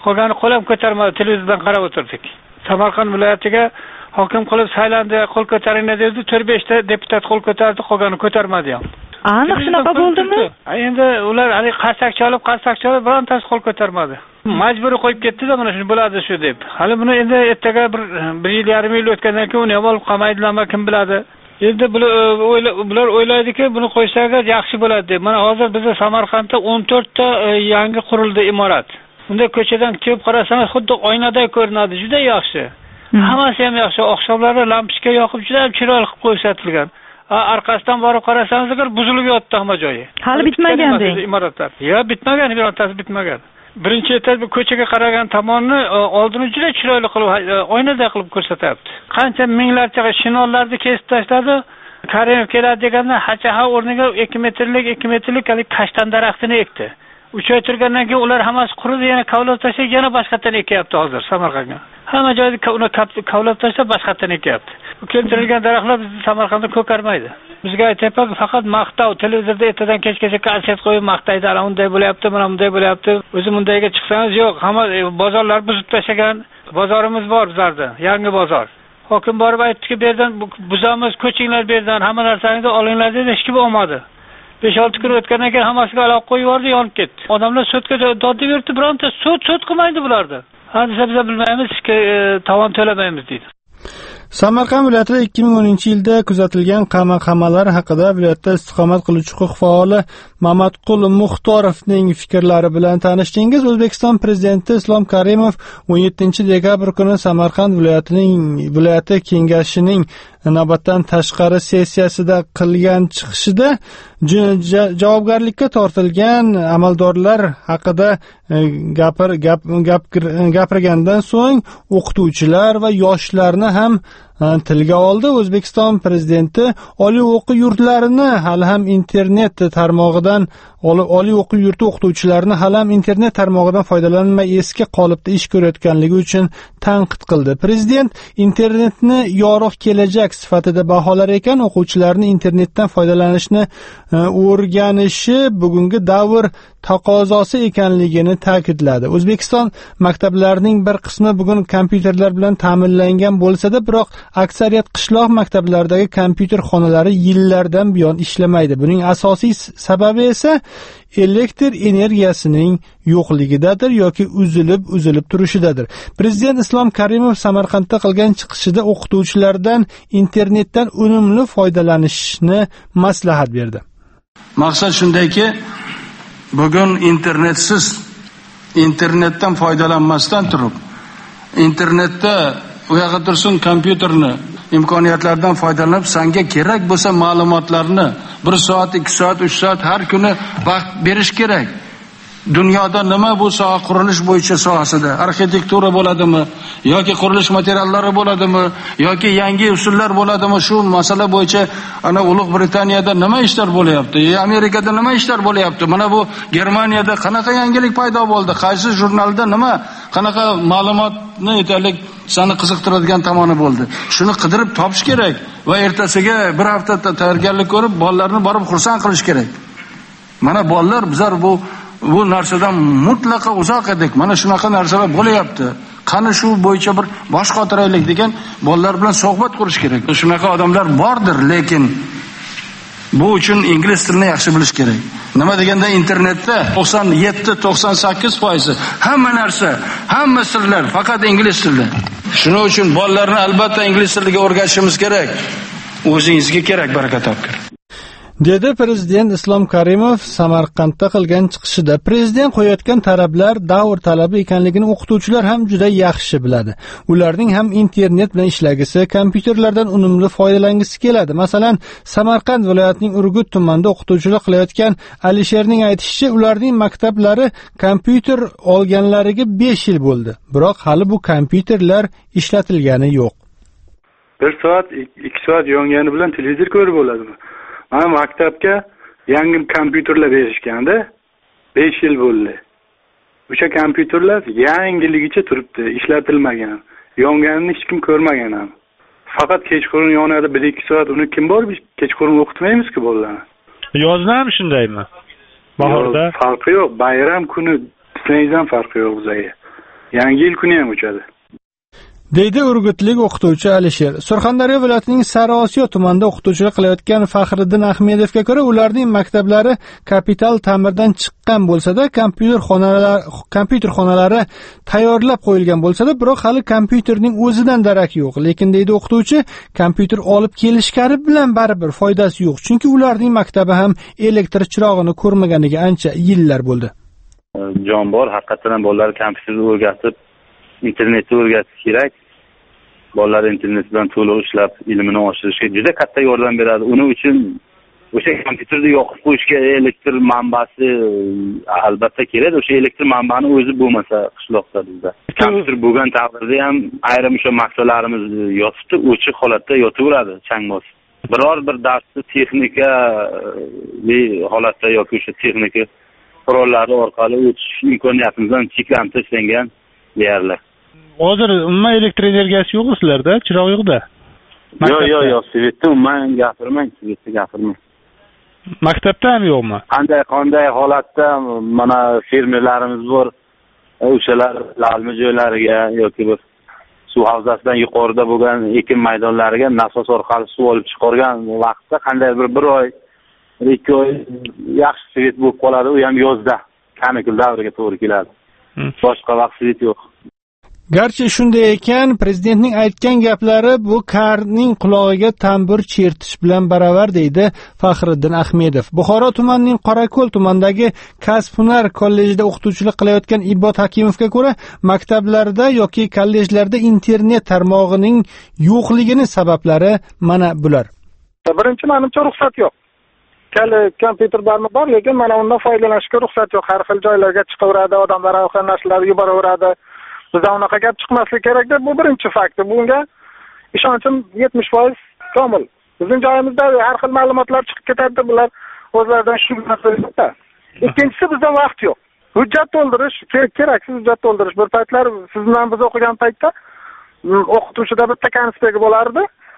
qolgani qo'l ham ko'tarmadi, televizordan qarab o'tirdik. Samarqand viloyatiga hokim qilib saylandi, qo'l ko'taringlar dedi, 4-5 ta deputat qo'l ko'tardi, qolgani ko'tarmadi ham. Aniq shunaqa bo'ldimi? Endi ular qarsak chalib birontasi qo'l ko'tarmadi. Majburiy qo'yib ketdi-da, mana shu bo'ladi shu deb. Hali buni endi ertaga bir yil yarim yil o'tgandan keyin uni ham olib qamaydilarmi, kim biladi. Endi bular o'ylaydiki, buni qo'ysaga yaxshi bo'ladi deb. Mana hozir bizda Samarqandda 14 ta yangi qurildi imorat. Unda ko'chadan kelib qarasangiz, xuddi oynaday ko'rinadi, juda yaxshi. Hammasi ham yaxshi. Oqshomlarda lampochka yoqib juda ham chiroyli qilib ko'rsatilgan. Arkasidan borib qarasangiz, buzilib yotdi hamma joyi. Hali bitmaganda imoratlar. Yo'q, bitmagan, birortasi bitmagan. Birinchi etaj bu ko'chaga qaragan tomonni oldini juda chiroyli qilib oynaday qilib ko'rsatyapti. Qancha minglarcha shinollarni kesib tashladi. Karimov keladi deganda hachaha o'rniga 2 metrlik kashtan daraxtini ekdi. Uchaytirgandan keyin ular hammasi quridi, yana kavlab tashlab, yana boshqatdan ekyapti hozir Samarqandga. Hamma joyda uni kavlab tashlab boshqatdan ekyapti. Bu keltirilgan daraxtlar bizning Samarqandda ko'karmaydi. Bizga aytayapti, faqat maqtov, televizorda ertadan kechgacha konsert qo'yib maqtaydi, ana unday bo'lyapti, mana bunday bo'lyapti. O'zi bundayga chiqsangiz yo'q, hamma bozorlar buzib tashlagan. Bozorimiz bor bizlarda, yangi bozor. Hokim borib aytdiki, bu yerdan buzamiz, ko'chinglar bu yerdan, hamma narsangizni olinglar dedi, hech kim olmadi. 5-6 kun o'tgandan keyin hammasiga aloq qo'yib yubordi, yonib ketdi. Odamlar sudga dod berdi, bironta sud qilmaydi bularni. Ha desa biz bilmaymiz, tovon to'lamaymiz deydi. Samarqand viloyatida 2010-yilda kuzatilgan qamoqxonalar haqida viloyatda istiqomat qiluvchi huquq faoli Mamatqul Muxtorovning fikrlari bilan tanishdingiz. O'zbekiston prezidenti Islom Karimov 17-dekabr kuni Samarqand viloyati kengashining navbatdan tashqari sessiyasida qilgan chiqishida javobgarlikka tortilgan amaldorlar haqida gapirgandan so'ng o'qituvchilar va yoshlarni ham tilga oldi. O'zbekiston prezidenti oliy o'quv yurtlarini hali ham internet tarmog'idan oliy o'quv yurti o'qituvchilarini hali ham internet tarmog'idan foydalanmay eski qolipda ish ko'rayotganligi uchun tanqid qildi. Prezident internetni yorug' kelajak sifatida baholar ekan, o'quvchilarni internetdan foydalanishni o'rganishi bugungi davr taqozosi ekanligini ta'kidladi. O'zbekiston maktablarining bir qismi bugun kompyuterlar bilan ta'minlangan bo'lsa-da, biroq aksariyat qishloq maktablaridagi kompyuter xonalari yillardan buyon ishlamaydi. Buning asosiy sababi esa elektr energiyasining yo'qligidadir yoki uzilib turishidadir. Prezident Islom Karimov Samarqandda qilgan chiqishida o'qituvchilardan internetdan unumli foydalanishni maslahat berdi. Maqsad shundayki, bugun internetdan foydalanmasdan turib, internetda u yoqqa tursin kompyuterni imkoniyatlardan foydalanib, senga kerak bo'lsa ma'lumotlarni 1 soat, 2 soat, 3 soat har kuni vaqt berish kerak. Dunyoda nima bu soha qurilish bo'yicha sohasida, arxitektura bo'ladimi, yoki qurilish materiallari bo'ladimi, yoki yangi usullar bo'ladimi, shu masala bo'yicha ana Ulug' Britaniyada nima ishlar bo'lyapti, Amerikada nima ishlar bo'lyapti, mana bu Germaniyada qanaqa yangilik paydo bo'ldi, qaysi jurnalda qanaqa ma'lumotni aytaylik seni qiziqtiradigan tomoni bo'ldi. Shuni qidirib topish kerak va ertasiga bir hafta tayyorgarlik ko'rib, bolalarni borib xursand qilish kerak. Mana bolalar bizlar bu narsadan mutlaqo uzoq edik. Mana shunaqa narsalar bo'lyapti. Qani shu bo'yicha bir bosh qotiraylik degan bolalar bilan suhbat qurish kerak. Shunaqa odamlar bordir, lekin bu uchun ingliz tilini yaxshi bilish kerak. Nima deganda internetda 97-98% hamma narsa, hamma sirlar faqat ingliz tilida. Shuning uchun bolalarni albatta ingliz tiliga o'rgatishimiz kerak. O'zingizga kerak, baraka topkir. dedi Prezident Islom Karimov Samarqandda qilgan chiqishida. Prezident qo'yayotgan talablar davr talabi ekanligini o'qituvchilar ham juda yaxshi biladi. Ularning ham internet bilan ishlagisi, kompyuterlardan unumli foydalangisi keladi. Masalan, Samarqand viloyatining Urgut tumanida o'qituvchilik qilayotgan Alisherning aytishicha, ularning maktablari kompyuter olganlariga 5 yil bo'ldi. Biroq hali bu kompyuterlar ishlatilgani yo'q. 1 soat, 2 soat yongani bilan televizor ko'rib bo'ladimi? Mana maktabga yangi kompyuterlar berishganda 5 yil bo'ldi. O'sha kompyuterlar yangiligicha turibdi, ishlatilmagan. Yonganini hech kim ko'rmagan ham. Faqat kechqurun yonadi 1-2 soat, uni kim borib kechqurun o'qitmaymiz-ku bolalarni. Yozda ham shundaymi? Bahorda farqi yo'q, bayram kuni islaydigan farqi yo'q bizga. yangi yil kuni ham uchadi. deydi urgutlik o'qituvchi Alisher. Surxondaryo viloyatining Sariosiyo tumanida o'qituvchilik qilayotgan Faxriddin Ahmedovga ko'ra, ularning maktablari kapital ta'mirdan chiqqan bo'lsa-da, kompyuter xonalari tayyorlab qo'yilgan bo'lsa-da, biroq hali kompyuterning o'zidan darak yo'q. Lekin deydi o'qituvchi, kompyuter olib kelishgani bilan baribir foydasi yo'q, chunki ularning maktabi ham elektr chirog'ini ko'rmaganiga ancha yillar bo'ldi. Jon bor, haqiqatan bolalar kompyuterni o'rgatib, internetni o'rgatish kerak. Bolalar internet bilan to'liq ishlab, ilmini oshirishga juda katta yordam beradi. Uning uchun o'sha kompyuterni yoqib qo'yishga elektr manbasi albatta kerak. O'sha elektr manbani o'zi bo'lmasa qishloqda bizda. Kompyuter bo'lgan taqdirda ham ayrim o'sha maqsadlarimiz yotibdi, o'chiq holatda yotaveradi chang bosib. Biror bir darsni texnikali holatda yoki o'sha texnika qurollari orqali o'tish imkoniyatimizdan cheklanib tashlangan deyarli. Hozir umuman elektr energiyasi yo'qmi sizlarda? Chiroq yo'q-da. Yo'q, svetda umuman gapirmang. Maktabda ham yo'qmi? Qanday holatda mana fermerlarimiz bor. O'shalar lalmi joylariga yoki bir suv havzasidan yuqorida bo'lgan ekin maydonlariga nasos orqali suv olib chiqargan vaqtda qanday bir oy, 2 oy yaxshi svet bo'lib qoladi, u ham yozda, kanikul davriga to'g'ri keladi. Boshqa vaqt svet yo'q. Garchi shunday ekan, prezidentning aytgan gaplari bu karning qulog'iga tambur chertish bilan baravar, deydi Faxriddin Ahmedov. Buxoro tumanining Qorako'l tumanidagi Kasb-hunar kollejida o'qituvchilik qilayotgan Ibot Hakimovga ko'ra, maktablarda yoki kollejlarda internet tarmog'ining yo'qligining sabablari mana bular. Birinchi, menimcha ruxsat yo'q. Kompyuter bor, lekin mana undan foydalanishga ruxsat yo'q. Har xil joylarga chiqaveradi, odamlar har xil narsalarni yuboraveradi. Bizda unaqa gap chiqmasligi kerak deb, bu birinchi faktor. Bunga ishonchim 70% komil. Bizning joyimizda har xil ma'lumotlar chiqib ketadi, bular o'zlaridan shug'ullanadi. Ikkinchisi, bizda vaqt yo'q. Hujjat to'ldirish, keraksiz hujjat to'ldirish. Bir paytlar siz bilan biz o'qigan paytda o'qituvchida bitta konspekt bo'lardi.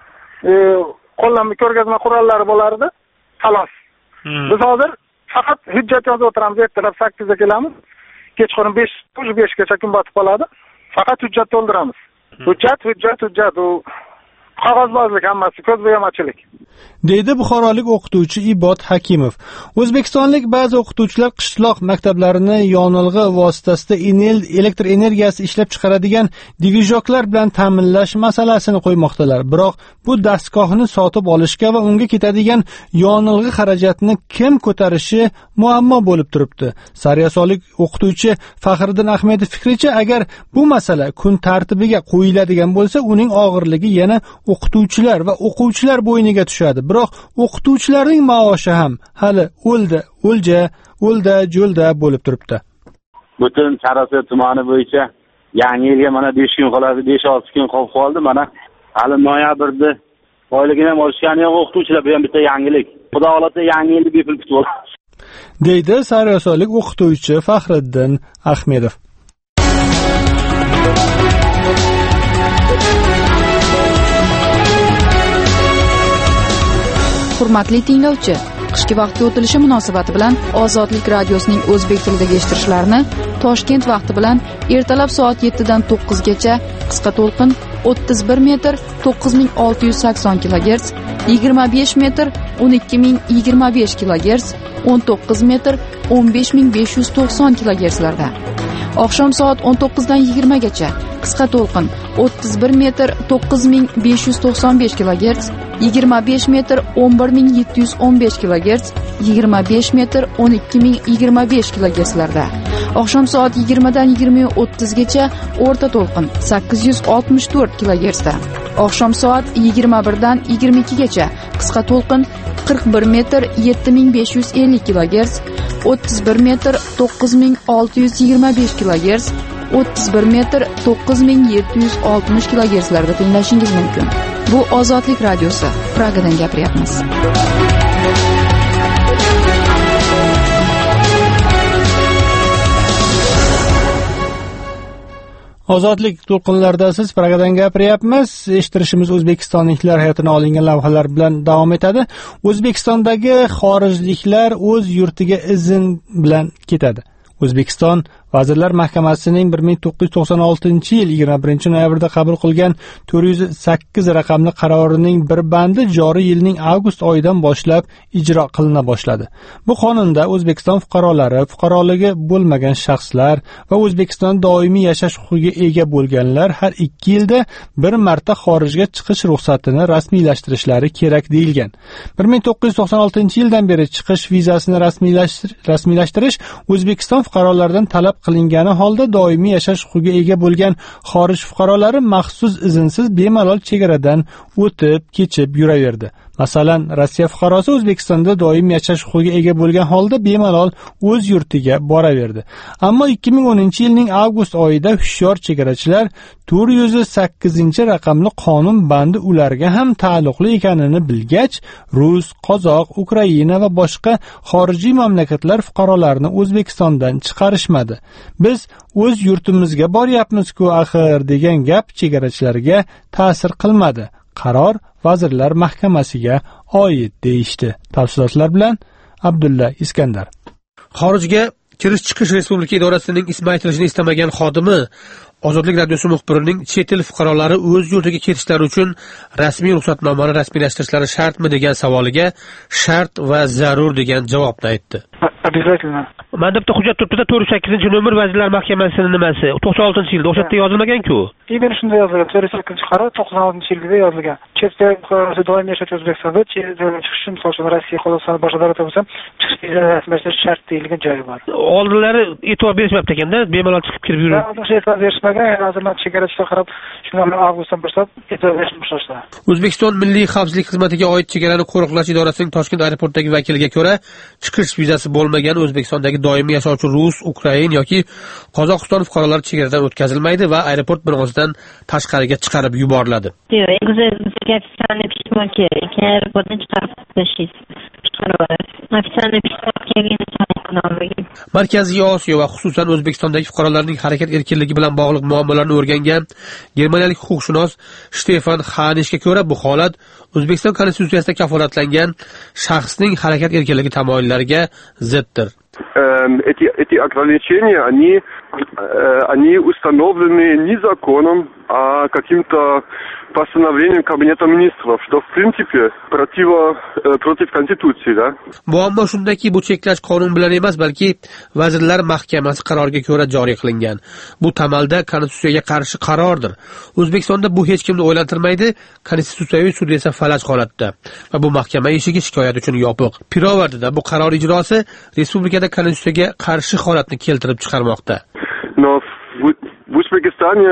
Qo'llanma ko'rgazma qurollari bo'lardi. Xolos. Biz hozir faqat hujjat yozib o'tiramiz, ertalab 8 ga kelamiz. Kechqurun 5 gacha kun botib qoladi. Faqat hujjat to'ldiramiz. Hujjat, u qog'ozbozlik hammasi, ko'zbo'yamachilik. deydi buxorolik o'qituvchi Ibot Hakimov. O'zbekistonlik ba'zi o'qituvchilar qishloq maktablarini yonilg'i vositasida elektr energiyasi ishlab chiqaradigan dvijoklar bilan ta'minlash masalasini qo'ymoqdalar. Biroq bu dastgohni sotib olishga va unga ketadigan yonilg'i xarajatini kim ko'tarishi muammo bo'lib turibdi. Sariyosolik o'qituvchi Faxriddin Ahmedov fikricha, agar bu masala kun tartibiga qo'yiladigan bo'lsa, uning og'irligi yana o'qituvchilar va o'quvchilar bo'yniga tushadi. Biroq o'qituvchilarning maoshi ham hali o'lda bo'lib turibdi. Butun Sariosiyo tumani bo'yicha yangi yilga mana 5 kun qoladi, 5-6 kun qoldi. Mana hali noyabrda oyligini ham olishgani yo'q o'qituvchilar. Bu ham bitta yangilik. Xudo xolasa yangi yilni bepul kutib olamiz, deydi Sariyosolik o'qituvchi Faxriddin Ahmedov. Hurmatli tinglovchi, qishki vaqtga o'tilishi munosabati bilan Ozodlik radiosining o'zbek tilidagi eshittirishlarini Toshkent vaqti bilan ertalab soat 7 dan 9 gacha qisqa to'lqin 31 metr 9680 kHz, 25 metr 12025 kHz, 19 metr 15590 kHz larda. Oqshom soat 19 dan 20 gacha qisqa to'lqin 31 metr 9595 kHz, 25 metr 11715 kHz, 25 metr 12025 kHz larda. Oqshom soat 20 dan 20:30 gacha o'rta to'lqin 864 kHz da. Oqshom soat 21 dan 22 gacha qisqa to'lqin 41 metr 7550 kHz, 31 metr 9625 kHz, 31 metr 9760 kHz larda tinglashingiz mumkin. Bu Ozodlik radiosi. Pragadan gapiryapmiz. Ozodlik to'lqinlarida siz Pragadan gapiryapmiz. Eshittirishimiz o'zbekistonliklar hayotidan olingan lavhalar bilan davom etadi. O'zbekistondagi xorijliklar o'z yurtiga izn bilan ketadi. O'zbekiston Vazirlar Mahkamasining 1996-yil 21-noyabrda qabul qilgan 408 raqamli qarorining bir bandi joriy yilning avgust oyidan boshlab ijro qilina boshladi. Bu qonunda O'zbekiston fuqarolari, fuqaroligi bo'lmagan shaxslar va O'zbekistonda doimiy yashash huquqiga ega bo'lganlar har 2 yilda bir marta xorijga chiqish ruxsatini rasmiylashtirishlari kerak deyilgan. 1996-yildan beri chiqish vizasini rasmiylashtirish O'zbekiston fuqarolaridan talab qilingani holda doimiy yashash huquqiga ega bo'lgan xorij fuqarolari maxsus izinsiz bemalol chegaradan o'tib, kechib yuraverdi. Masalan, Rossiya fuqarosi O'zbekistonda doimiy yashash huquqiga ega bo'lgan holda bemalol o'z yurtiga boraverdi. Ammo 2010-yilning avgust oyida hushyor chegarachilar 408-raqamli qonun bandi ularga ham taalluqli ekanini bilgach, Rus, Qozoq, Ukraina va boshqa xorijiy mamlakatlar fuqarolarini O'zbekistondan chiqarishmadi. Biz o'z yurtimizga boryapmiz-ku axir degan gap chegarachilarga ta'sir qilmadi. Qaror Vazirlar Mahkamasiga oid deyishdi. Tafsilotlar bilan Abdulla Iskandar. Xorijga kirish-chiqish respublika idorasining ismi aytilishini istamagan xodimi Ozodlik radiosi muxbirining chet el fuqarolari o'z yurtiga ketishlari uchun rasmiy ruxsatnomani rasmiylashtirishlari shartmi degan savoliga shart va zarur degan javobni aytdi. Обязательно. Manda bitta hujjat turibdi-da 408-nomer Vazirlar Mahkamasining nimasi? 96-yilda o'sha yerda yozilmagan-ku. Именно shunday yozilgan. 408-qaror 96-yilda yozilgan. Chet el fuqarosi doimiy yashovchi O'zbekistonda chet elga chiqish uchun, masalan, Rossiya, Qozog'iston boshqa davlatlar bo'lsa, chiqish vizasi rasmiylashtirish shart deyilgan joyi bor. Oldinlari e'tibor berishmabdi ekanda, bemalol chiqib kirib yurib. E'tibor berishmagan, hozirlar chegarachilar qarab, shundan avgustdan boshlab e'tibor berishmoqda. O'zbekiston Milliy xavfsizlik xizmatiga oid chegarani qo'riqlash idorasining Toshkent aeroportidagi vakiliga ko'ra, chiqish vizasi bo'lmagan O'zbekistondagi doimiy yashovchi Rus, Ukrain yoki Qozog'iston fuqarolari chegaradan o'tkazilmaydi va aeroport binosidan tashqariga chiqarib yuboriladi. Официальное письмо kerak. Aeroportdan chiqarib tashlaysiz. Markaziy Osiyo va xususan O'zbekistondagi fuqarolarning harakat erkinligi bilan bog'liq muammolarni o'rgangan germaniyalik huquqshunos Stefan Hanishga ko'ra, bu holat O'zbekiston konstitutsiyasida kafolatlangan shaxsning harakat erkinligi tamoyillariga ziddir. Эти ограничения, они установлены не законом, а каким-то постановлением Кабинета министров, что в принципе против Конституции, да? Muammo shundaki, bu cheklash qonun bilan emas, balki Vazirlar Mahkamasi qaroriga ko'ra joriy qilingan. Bu tamalda konstitutsiyaga qarshi qarordir. O'zbekistonda bu hech kimni o'ylantirmaydi. Konstitutsiyaviy sud esa falaj holatda va bu mahkama eshigi shikoyat uchun yopiq. Pirovardida bu qaror ijrosi respublikada konstitutsiyaga qarshi holatni keltirib chiqarmoqda. Но в Узбекистане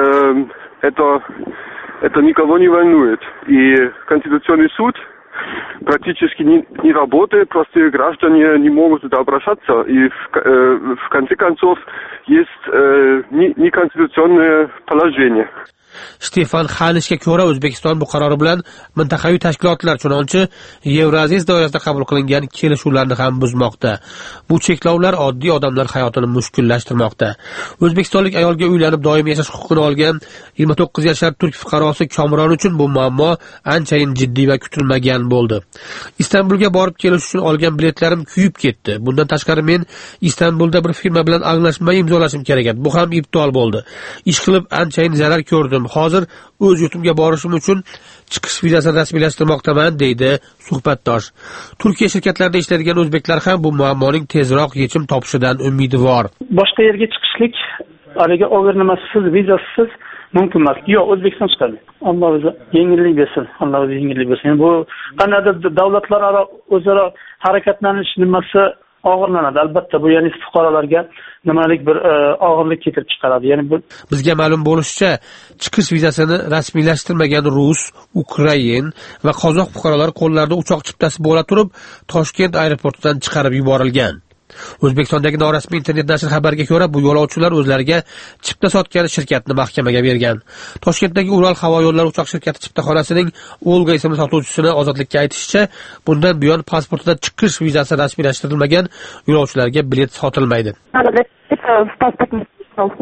это никого не волнует. И Конституционный суд практически не работает, простые граждане не могут туда обращаться. И в конце концов есть неконституционное положение. Stefan Hanishga ko'ra, O'zbekiston bu qarori bilan mintaqaviy tashkilotlar, chunonchi Yevroziya doirasida qabul qilingan kelishuvlarni ham buzmoqda. Bu cheklovlar oddiy odamlar hayotini mushkullashtirmoqda. O'zbekistonlik ayolga uylanib doimiy yashash huquqini olgan 29 yoshli turk fuqarosi Komron uchun bu muammo anchayin jiddiy va kutilmagan bo'ldi. Istanbulga borib kelish uchun olgan biletlarim kuyib ketdi. Bundan tashqari men Istanbulda bir firma bilan anglashma imzolashim kerak edi. Bu ham ibtol bo'ldi. Ish qilib anchayin zarar ko'rdim. Hozir o'z yurtimga borishim uchun chiqish vizasini rasmiylashtirmoqdaman, deydi suhbatdosh. Turkiya shirkatlarida ishlaydigan o'zbeklar ham bu muammoning tezroq yechim topishidan umidvor. Boshqa yerga chiqishlik haligi overnimasiz, vizasiz mumkin emas. Yo'q, O'zbekiston chiqadi. Alloh o'zi yengillik bersin. Alloh o'zi yengillik bersin. Bu qanday davlatlararo o'zaro harakatlanish nimasi og'irlanadi. Albatta bu ya'ni fuqarolarga nimalik bir og'irlik keltirib chiqaradi. Ya'ni bu bizga ma'lum bo'lishicha, chiqish vizasini rasmiylashtirmagan Rus, Ukrain va Qozoq fuqarolari qo'llarida uchoq chiptasi bo'la turib, Toshkent aeroportidan chiqarib yuborilgan. O'zbekistondagi norasmiy internet nashri xabariga ko'ra, bu yo'lovchilar o'zlariga chipta sotgan shirkatni mahkamaga bergan. Toshkentdagi Ural havo yo'llari uchoq shirkati chiptaxonasining Olga ismli sotuvchisini Ozodlikka aytishicha, bundan buyon pasportida chiqish vizasi rasmiylashtirilmagan yo'lovchilarga bilet sotilmaydi.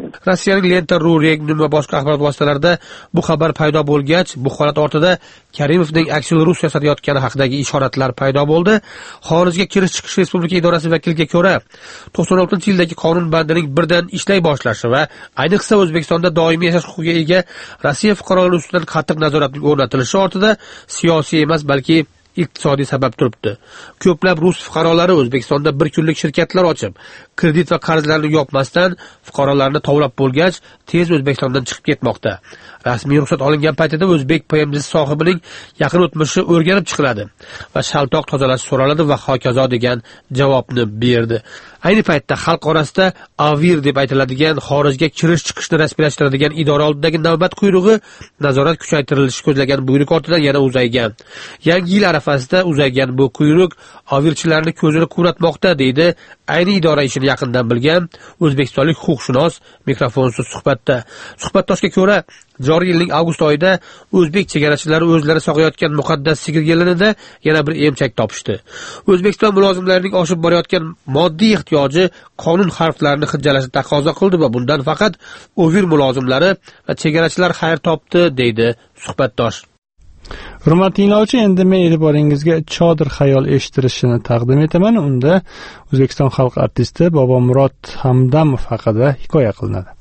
Rossiyaning Lenta.ru, Regnum va boshqa axborot vositalarida bu xabar paydo bo'lgach, bu holat ortida Karimovning aksil Rusiya sotayotgani haqidagi ishoratlar paydo bo'ldi. Xorijga kirish-chiqish respublika idorasi vakiliga ko'ra, 96-yildagi qonun bandining birdan ishlay boshlashi va ayniqsa O'zbekistonda doimiy yashash huquqiga ega Rossiya fuqarolari ustidan qattiq nazoratning o'rnatilishi ortida siyosiy emas, balki iqtisodiy sabab turibdi. Ko'plab rus fuqarolari O'zbekistonda bir kunlik shirkatlar ochib, kredit va qarzlarni yopmasdan fuqarolarni tovlab bo'lgach, tez O'zbekistondan chiqib ketmoqda. Rasmiy ruxsat olingan paytida o'zbek PMDsi sohibining yaqin o'tmishi o'rganib chiqiladi va shaltoq tozalash so'raladi va hokazo degan javobni berdi. Ayni paytda xalq orasida AVIR deb aytiladigan xorijga kirish-chiqishni rasmiylashtiradigan idora oldidagi navbat quyrug'i nazorat kuchaytirilishi ko'zlagan buyruq ortidan yana uzaygan. Yangi yil arafasida uzaygan bu quyruq AVIRchilarni ko'zini quvratmoqda, deydi ayni idora ishini yaqindan bilgan o'zbekistonlik huquqshunos mikrofonsiz suhbatda. Suhbatdoshga ko'ra, joriy yilning avgust oyida o'zbek chegarachilari o'zlari sog'ayotgan muqaddas sigir yelinida yana bir emchak topishdi. O'zbekiston mulozimlarining oshib borayotgan moddiy ehtiyoji qonun harflarini hijjalashni taqozo qildi va bundan faqat OVIR mulozimlari va chegarachilar xayr topdi, deydi suhbatdosh. Hurmatli tinglovchi, endi men e'tiboringizga Chodir xayol eshittirishini taqdim etaman. Unda O'zbekiston xalq artisti Bobomurod Hamdamov haqida hikoya qilinadi.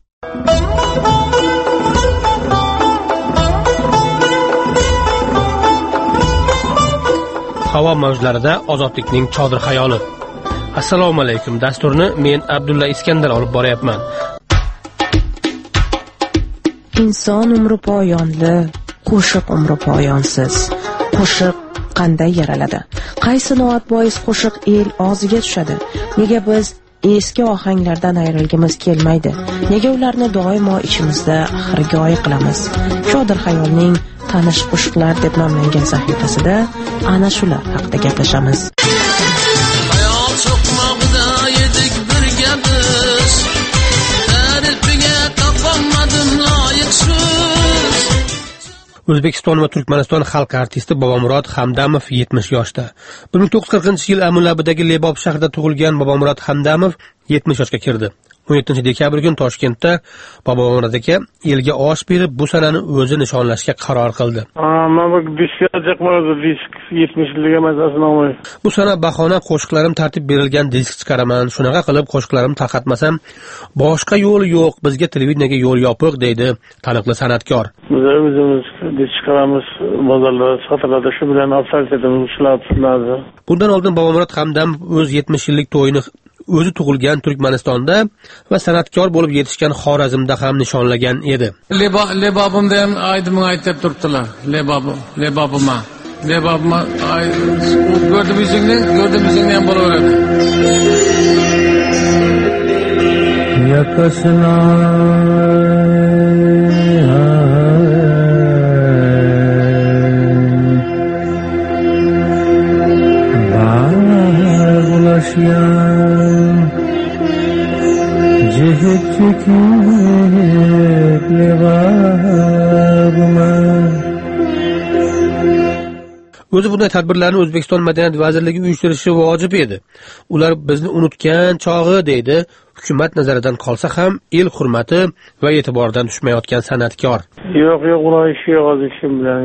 Havo mavjlarida ozodlikning chodir xayoli. Assalomu alaykum. Dasturni men Abdulla Iskandar olib boryapman. Inson umri poyonli, qo'shiq umri poyonsiz. Qo'shiq qanday yaraladi? Qaysi noat bois qo'shiq el og'ziga tushadi? Nega biz eski ohanglardan ayrilgimiz kelmaydi? Nega ularni doimo ichimizda xirgoyi qilamiz? Chodir xayolning tanish qo'shiqlar deb nomlangan sahifasida ana shular haqida gaplashamiz. Hayot cho'qmog'ida yedik birga biz, ta'rifiga topolmadim loyiq so'z. O'zbekiston va Turkmaniston xalq artisti Bobomurod Hamdamov 70 yoshda. 1940-yil Amulabidagi Lebob shahrida tug'ilgan Bobomurod Hamdamov 70 yoshga kirdi. 17 dekabr kuni Toshkentda Bobomurod aka elga osh berib, bu sanani o'zi nishonlashga qaror qildi. Men bu disk 70 emas asnomi. Bu sana bahona qo'shiqlarim tartib berilgan disk chiqaraman. Shunaqa qilib qo'shiqlarimni tarqatmasam, boshqa yo'l yo'q, bizga televideniyaga yo'l yopiq, deydi taniqli san'atkor. Biz o'zimiz disk chiqaramiz, bozorlarda sotiladi, shu bilan avtoritetimiz ishlab. Bundan oldin Bobomurod Hamdamov o'z 70 yillik to'yini o'zi tug'ilgan Turkmanistonda va san'atkor bo'lib yetishgan Xorazmda ham nishonlagan edi. Lebobimda ham aydimni aytib turibdilar. Lebobima. Gördüğümüzün ham bo'laveradi. Yakasına bulaşyan cihet çekip lebabıma. O'zi bunday tadbirlarni O'zbekiston Madaniyat vazirligi uyushtirishi vojib edi. Ular bizni unutgan chog'i, deydi hukumat nazaridan qolsa ham el hurmati va e'tiboridan tushmayotgan san'atkor. Yo'q, ular ishi yo'q, ishim bilan.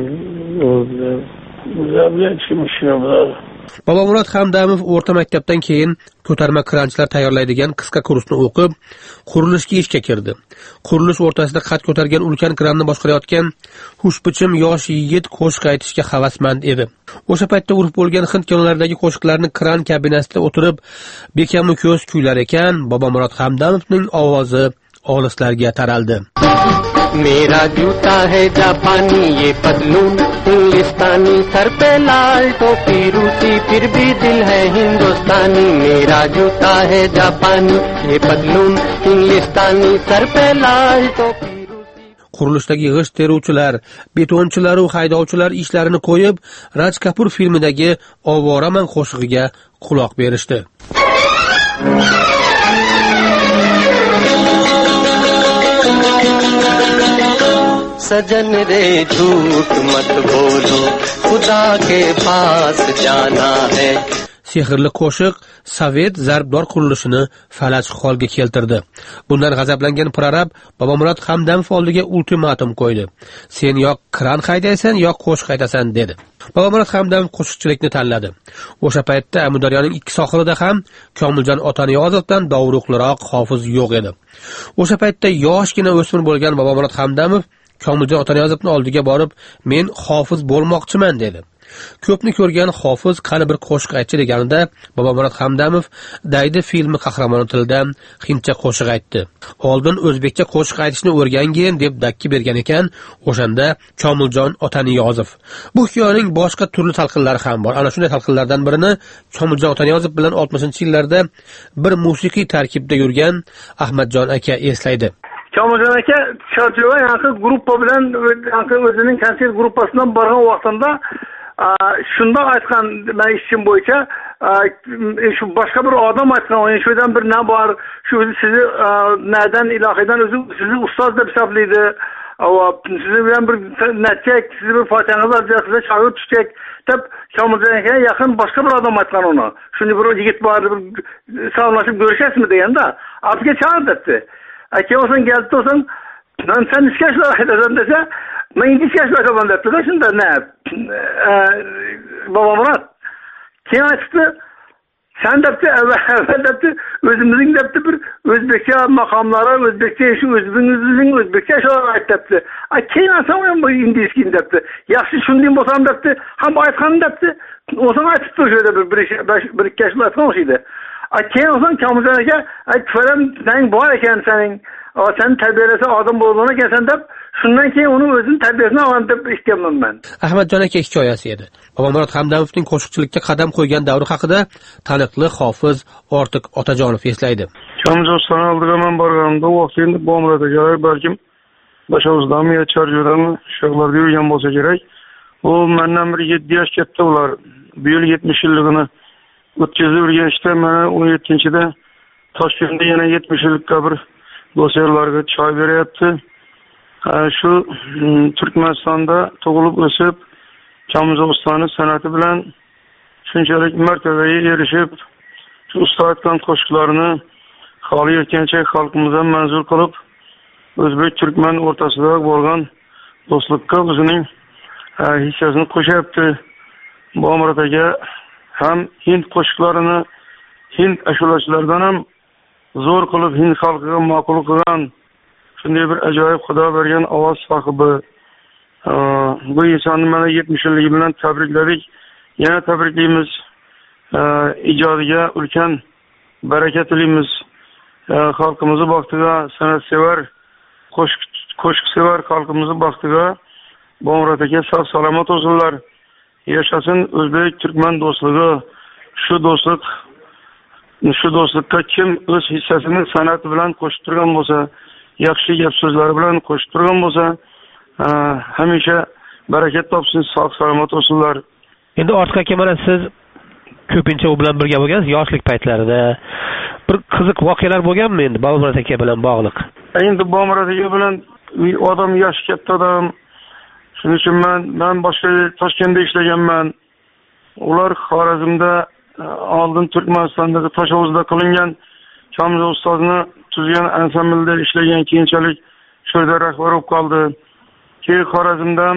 Bobomurod Hamdamov o'rta maktabdan keyin ko'tarma kranchilar tayyorlaydigan qisqa kursni o'qib, qurilishga ishga kirdi. Qurilish o'rtasida qad ko'targan ulkan kranni boshqarayotgan xushbichim yosh yigit qo'shiq aytishga havasmand edi. O'sha paytda urf bo'lgan hind kinolaridagi qo'shiqlarni kran kabinasida o'tirib bekamu ko'z kuylar ekan, Bobomurod Hamdamovning ovozi olislarga taraldi. मेरा जूता है जापानी, ये पतलून इंग्लिस्तानी, सर पे लाल टोपी रूसी, फिर भी दिल है हिंदुस्तानी. मेरा जूता है जापानी, ये पतलून इंग्लिस्तानी, सर पे लाल टोपी. Qurilishdagi g'isht teruvchilar, betonchilar va haydovchilar ishlarini qo'yib, Raj Kapur filmidagi Ovoraman qo'shig'iga quloq berishdi. सजन रे झूठ मत बोलो, खुदा के पास जाना है. sehrli qo'shiq sovet zarbdor qurilishini falaj holga keltirdi. Bundan g'azablangan prorab Bobomurod Hamdamov oldiga ultimatum qo'ydi. Sen yo kran haydaysan, yo qo'shiq aytasan dedi. Bobomurod Hamdamov qo'shiqchilikni tanladi. O'sha paytda Amudaryoning ikki sohilida ham Komiljon Otaniyozovdan dovruqliroq hofiz yo'q edi. O'sha paytda yoshgina o'smir bo'lgan Bobomurod Hamdamov Komiljon Otaniyozovning oldiga borib, "Men hofiz bo'lmoqchiman" dedi. Ko'pni ko'rgan hofiz qani bir qo'shiq aytchi deganida Bobomurod Hamdamov Daydi filmi qahramoni tilidan hindcha qo'shiq aytdi. Oldin o'zbekcha qo'shiq aytishni o'rgangin deb dakki bergan ekan, o'shanda Komiljon Otaniyozov. Bu hikoyaning boshqa turli talqinlari ham bor. Ana shunday talqinlardan birini Komiljon Otaniyozov bilan 60-yillarda bir musiqiy tarkibda yurgan Ahmadjon aka eslaydi. Komiljon aka Chorchova yangi gruppa bilan o'zining konsert gruppasidan borgan vaqtida shunda aytgan, men ishim bo'yicha shu boshqa bir odam aytgan, o'shadan bir ne bor, shu sizni nereden ilahiydan o'zi sizni ustoz deb hisoblaydi. Sizni bilan bir natchak, sizni bir fotangiz olacak, size chog'i tushacak deb Komiljon aka yaqin boshqa bir odam aytgan uni. Shuni bir yigit bor, bir salomlashib ko'rishasizmi deganda, "Apga chaqir" debdi. Aka olsan geldi olsan, sen iskashlar aytasan desa, men endi iskashlar aytaman debdi-da, shunda ne? Bobomurod keyin aytdi, sen debdi, evvel debdi, o'zimizning debdi bir o'zbekcha maqomlari, o'zbekcha shu o'zimizning o'zbekcha shoir ayt debdi. Keyin aytsam ham bu indiskin debdi. Yaxshi shunday bo'lsam debdi, ham aytgan debdi. O'zim aytibdi o'sha bir ikki yashlar aytgan o'shaydi. Keyin olsan Komiljon aka, "Aytfaram, sen bor ekan sening, sen tarbiyalasa odam bo'lgan ekansan" deb, shundan keyin uni o'zini tarbiyasini olaman deb eshitganman men. Ahmadjon aka hikoyasi edi. Bobomurod Hamdamovning qo'shiqchilikka qadam qo'ygan davri haqida taniqli hofiz Ortiq Otajonov eslaydi. Komiljon oldiga men borganimda vaqt endi Bobomurod aka balkim Bashovuzdanmi yo Chorjodami sho'xlarda yurgan bo'lsa kerak. U mendan bir 7 yosh katta ular. Bu yil 70 yilligini o'tkazib yurganishda mana 17-da Toshkentda yana 70 yillikka bir do'stlarga choy beryapti. Shu Turkmanistonda tug'ilib o'sib, Komiljon ustaning san'ati bilan shunchalik martabaga erishib, shu usta aytgan qo'shiqlarini hali yetgancha xalqimizga manzur qilib, o'zbek turkman o'rtasida bo'lgan do'stlikka o'zining hissasini qo'shyapti. Bobomurod aka ham hind qo'shiqlarini hind ashulachilaridan ham zo'r qilib hind xalqiga ma'qul qilgan shunday bir ajoyib xudo bergan ovoz sohibi. Bu insonni mana 70 yilligi bilan tabrikladik. Yana tabriklaymiz. Ijodiga ulkan baraka tilaymiz. Xalqimizni baxtiga, san'atsevar, qo'shiqsevar xalqimizni baxtiga Bobomurod aka sog' salomat bo'lsinlar. Yashasin o'zbek turkman do'stligi. Shu do'stlikka kim o'z hissasini san'ati bilan qo'shib turgan bo'lsa, yaxshi gap so'zlari bilan qo'shib turgan bo'lsa, hamisha barakat topsin, sog' salomat bo'lsinlar. Endi Ortiq aka, mana siz ko'pincha u bilan birga bo'lgansiz yoshlik paytlarida. Bir qiziq voqealar bo'lganmi endi Bobomurod aka bilan bog'liq? Endi Bobomurod aka bilan odam yosh katta odam. Shuning uchun men boshqa Toshkentda ishlaganman. Ular Xorazmda oldin Turkmanistondagi Toshovuzda qilingan Komiljon ustozni tuzgan ansamblda ishlagan, keyinchalik shu yerda rahbar bo'lib qoldi. Keyin Xorazmda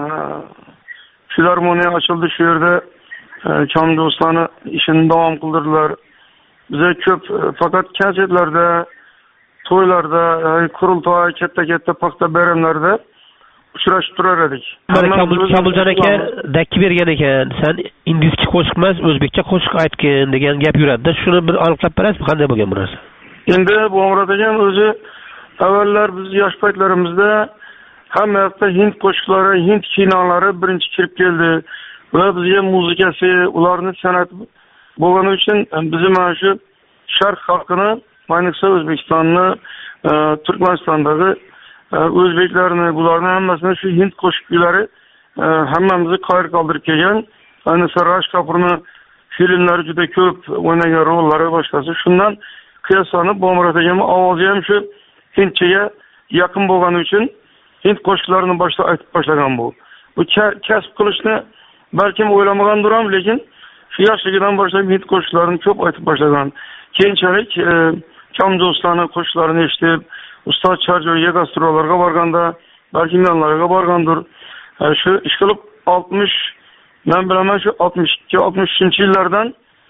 filarmoniya ochildi, shu yerda Komiljon ustani ishini davom qildirdilar. Biza ko'p faqat konsertlarda, to'ylarda, qurultoy, katta paxta bayramlarida uchrashib turar edik. Komiljon aka dakki bergan ekan, sen indischa qo'shiq emas, o'zbekcha qo'shiq aytgin degan gap yuradi-da. Shuni bir aniqlab berasizmi, qanday bo'lgan bu narsa? Endi Bobomurod aka o'zi avvallar biz yosh paytlarimizda hamma yoqda hind qo'shiqlari, hind kinolari birinchi kirib keldi va bizga muzikasi, ularning san'ati bo'lgani uchun bizni mana shu sharq xalqini, ayniqsa O'zbekistonni, Turkmanistondagi o'zbeklarni, bularni hammasini shu hind qo'shiqchilari hammamizni qoyil qoldirib kelgan. Ayniqsa Raj Kapurning filmlari juda ko'p o'ynagan rollari boshqasi. Shundan qiyoslanib Bobomurod akamning ovozi ham shu hindchaga yaqin bo'lgani uchun hind qo'shiqlarini boshda aytib boshlagan bu. Bu kasb qilishni balkim o'ylamagandir ham, lekin shu yoshligidan boshlab hit qo'shiqlarini ko'p aytib boshlagan. Keyinchalik Kamdo'stlarning qo'shiqlarini eshitib, ustoz Charjoyga gastrollarga borganda, balki yanlarga borgandir. Shu ish qilib 60 men bilaman shu 62-63-yillardan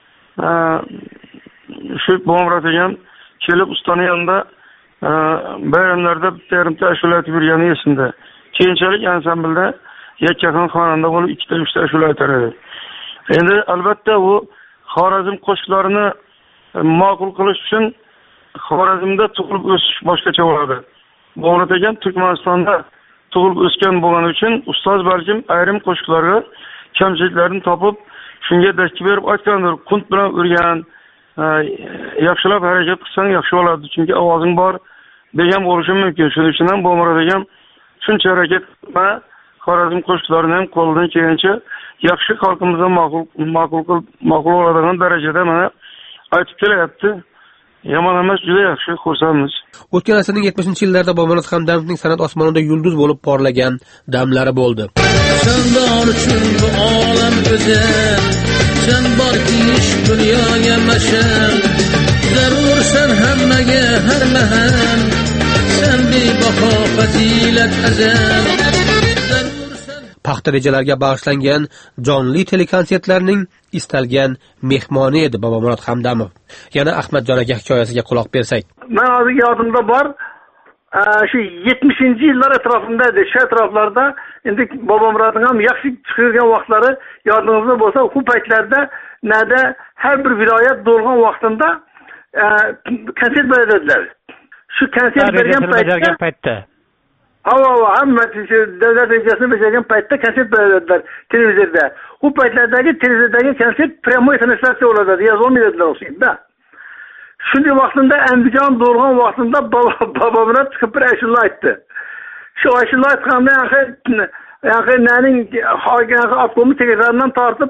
shu Bomrat degan kelib ustaning yanında bayramlarda bitta ashula aytib yurgani esimda. Keyinchalik ansamblda yakkaxon xonanda bo'lib 2-3 ashula aytar edi. Endi albatta u Xorazm qo'shiqlarini ma'qul qilish uchun Xorazmda tug'ilib o'sish boshqacha bo'ladi. Bomrat degan Turkmanistonda tug'ilib o'sgan bo'lgani uchun ustoz balkim ayrim qo'shiqlarga kamchiliklarni topib, shunga dakki berib aytgandir. Qunt bilan urgan, yaxshilab harakat qilsang yaxshi bo'ladi, chunki ovozing bor degan bo'lishi mumkin. Shuning uchun ham Bomrat degan shuncha harakat va Xorazm qo'shiqlarini ham qo'ldan kelgancha yaxshi xalqimizga ma'qul bo'ladigan darajada mana aytib kelyapti. Yomon emas, juda yaxshi, xursandmiz. O'tgan asrning 70-yillarida Bomrat Hamdamovning san'at osmonida yulduz bo'lib porlagan damlari bo'ldi. Sen uchun bu olam go'zal, sen borki dunyoga mashal, zarursan hammaga har mahal, sen bebaho fazilat azal. Paxta rejalariga bag'ishlangan jonli telekonsertlarning istalgan mehmoni edi Bomrat Hamdamov. Yana Ahmadjon aka hikoyasiga quloq bersak. Men hozir yodimda bor, shu 70-yillar atrofida edi, shu atroflarda endi Bomratning ham yaxshi chiqargan vaqtlari yodingizda bo'lsa, u paytlarda nada har bir viloyat bo'lgan vaqtida konsert beradilar. Shu konsert bergan paytda hamma davlat rejasini bajargan paytda konsert beradilar televizorda. U paytlardagi televizordagi konsert прямой translyatsiya bo'ladi, yozolmaydilar o'shida. Shunday vaqtida Andijon bo'lgan vaqtida Bomrat chiqib bir ashula aytdi. Shu ashula aytganda naning avtomobil tekerlaridan tortib,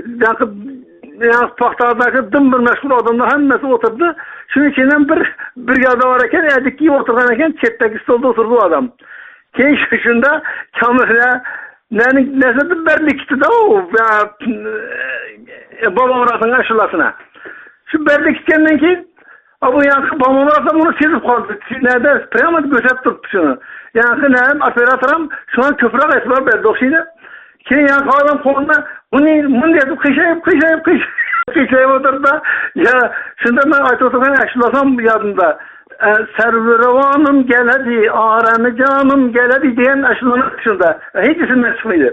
paxtadagi dim bir mashhur odamlar hammasi o'tirdi. Shuning ichidan bir brigada bor ekan, adiki o'tirgan ekan, chetdagi stolda o'tirdi u odam. Keyin shunda kamera nasib birlikda Bomratning ashulasini. Shu birlikdan keyin bu yangi Bomrat ham uni sezib qoldi. Nada prямо ko'rsatib turibdi shuni. Yangi operatorim shuna ko'proq e'tibor berdi o'xshaydi. Keyin yangi odam qo'lida bunday deb qiyshayib o'tirdi. Ya shunda men aytib o'tirgan ashulasam yodimda. Servirovanım geledi, aramı canım geledi diyen aşılanır dışında. Hiç isimden çıkmaydı.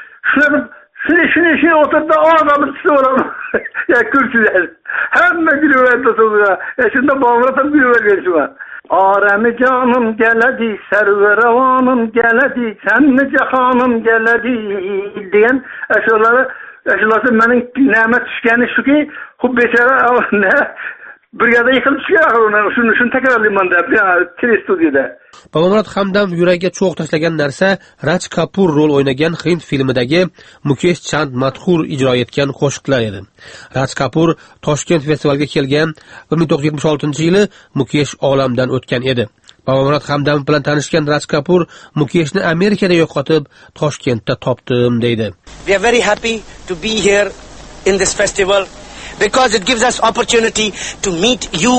Şunu oturdu, o adamın üstü olalım. Ya kürsüler. Hemen gülüverdi sonra. Şimdi Bomrat'ım gülüver şu an. Aramı canım geledi, servirovanım geledi, sen mi cahanım geledi diyen aşılasın benim nimet düşkeni şu ki, bu beşere ne? Brigada yıkılıp çıkıyor. Şunu tekrarlayayım da telestudiyada. Bomrat Hamdam yuragiga cho'q tashlagan narsa Raj Kapoor rol o'ynagan Hind filmidagi Mukesh Chand Mathur ijro etgan qo'shiqlar edi. Raj Kapoor Toshkent festivaliga kelgan 1976-yili Mukesh olamdan o'tgan edi. Bomrat Hamdam bilan tanishgan Raj Kapoor Mukeshni Amerikada yo'qotib, Toshkentda topdim deydi. We are very happy to be here in this festival because it gives us opportunity to meet you.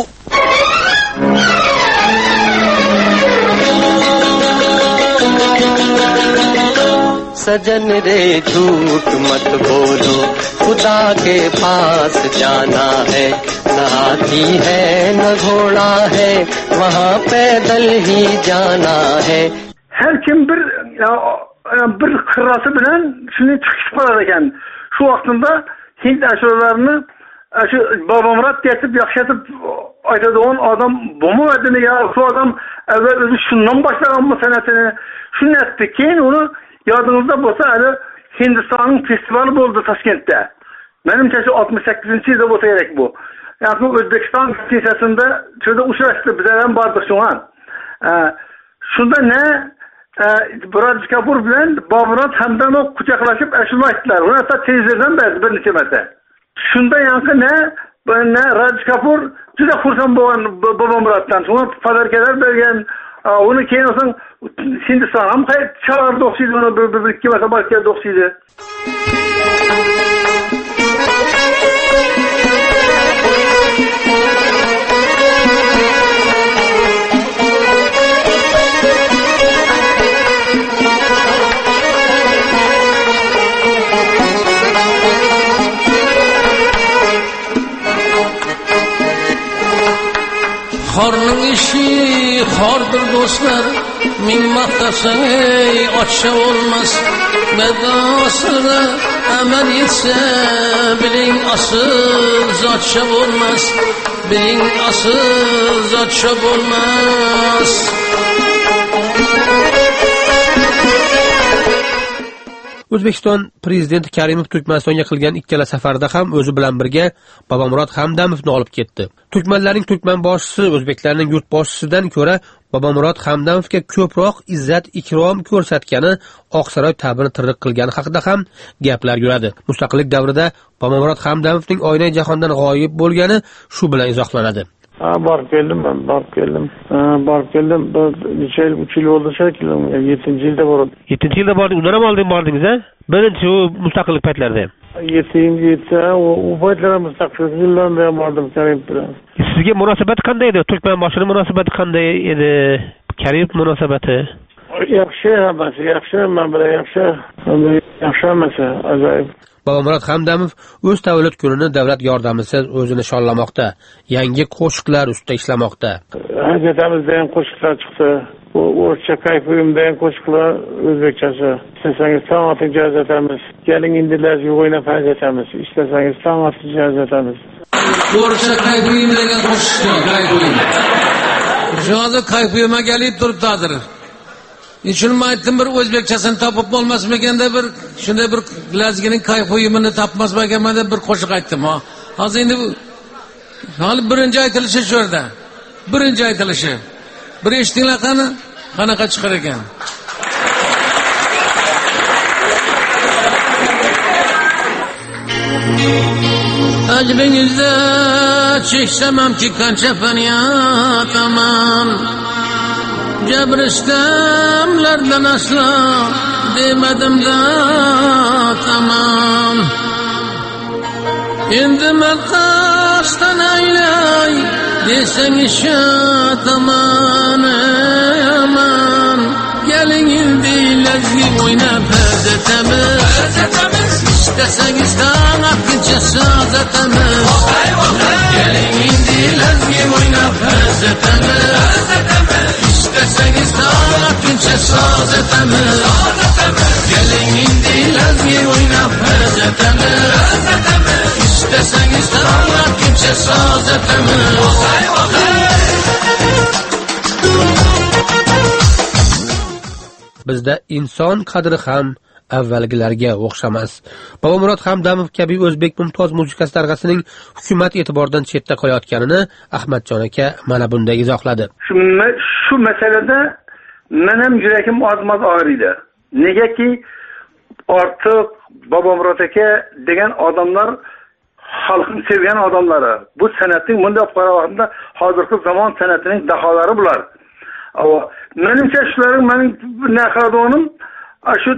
सजन रे झूठ मत बोलो, खुदा के पास जाना है, न हाथी है न घोड़ा है, वहाँ पैदल ही जाना है. Her kim bir kırrası bilen şunu çıkış var ekan. Şu vaktinde Hint aşırılarını şu Bomrat geçip yakşatıp aytadigan adam bomu edini ya şu adam evvel özü şundan başlagan mı senetini şunu etti keyin onu yadınızda bolsa hali Hindistan'ın festivali oldu Toshkent'te. Menimce şu 68. yılda bolsa gerek bu. Yani Özbekistan siyasasında şurada uçraştı bizden vardı şu an. Şunda ne Raj Kapoor bilen Bomrat Hamdamov kucaklaşıp aşılı ayttılar. Onu hatta televizordan verdi bir neçe marta. Şunda yankı ne Raj Kapoor juda xursand bo'lgan Bomratdan. Sonra fadarkalar bergan onu keyin olsan Hindiston ham chalardi o'xshaydi, uni bir ikki marta barka o'xshaydi. Qorning ishi xordir do'stlar, ming maqtasang ey ochsa olmas. Medosida amal etsa biling asıl zotcha bo'lmas. Biling asıl zotcha bo'lmas. O'zbekiston prezidenti Karimov Turkmanistonga qilgan ikkala safarda ham o'zi bilan birga Bobomurod Hamdamovni olib ketdi. Turkmanlarning turkman boshchisi o'zbeklarning yurt boshchisidan ko'ra Bobomurod Hamdamovga ko'proq izzat ikrom ko'rsatgani, Oqsaroy ta'bini tirriq qilgani haqida ham gaplar yuradi. Mustaqillik davrida Bobomurod Hamdamovning oynai jahondan g'oyib bo'lgani shu bilan izohlanadi. Borib keldim. Necha yil, 3 yil bo'ldi shekilli. 7-yilda bordim. 7-yilda bordim. Undan ham oldin bordingiz, a? Birinchi u mustaqillik paytlarida ham. 7-yilda u paytlar mustaqillik yillarida ham bordim Karimov bilan. Sizga munosabat qanday edi? Turkman boshining munosabati qanday edi? Karimov munosabati? Yaxshi, hammasi yaxshi, men bilan yaxshi. Yaxshi hammasi, ajoyib. Bobomurod Hamdamov o'z tavallud kunini davlat yordamisiz o'zi nishonlamoqda. Yangi qo'shiqlar ustida ishlamoqda. Gazetamizda ham qo'shiqlar chiqdi. Bu o'rcha kayfiyimda ham qo'shiqlar o'zbekchasi. Istasangiz tong'otincha ajratamiz. Keling indilarga o'ynab ajratamiz. Istasangiz tong'otincha ajratamiz. O'rcha kayfiyim degan qo'shiqlar kayfiyim. Hozir kayfiyimga kelib turibdir. Shuni aytdim, bir o'zbekchasini topib bo'lmasmaganda bir shunday bir lazgining kayfiyimini topmasmaganman deb bir qo'shiq aytdim. Hozir endi hali birinchi aytilishi shu yerda. Birinchi aytilishi. Bir eshitinglar qanaqa chiqar ekan. Ajringizda cheksamamki qancha faryod aman. Jabristamlardan aslo demadim da tamam. Endi men qasdan aylay desang ishataman aman. Keling endi lazgi o'ynab hazatamiz. İstesangiz taqincha sozatamiz. Keling endi lazgi o'ynab hazatamiz. İstesangiz taqincha sozatamiz. Keling endi lazgi o'ynab hazatamiz. İstesangiz taqincha sozatamiz. Bizda inson qadri ham avvalgilarga o'xshamas. Bobomurod Hamdamov kabi o'zbek mumtoz musiqasi targ'asining hukumat e'tiboridan chetda qolayotganini Ahmadjon aka mana bunday izohladi. Shu masalada men ham yuragim ozmoz og'riydi. Negaki ortiq Bobomurod aka degan odamlar xalqni sevgan odamlari. Bu san'atning bunday qarorida hozirgi zamon san'atining daholari bular. Menimcha shularning mening naqadonim shu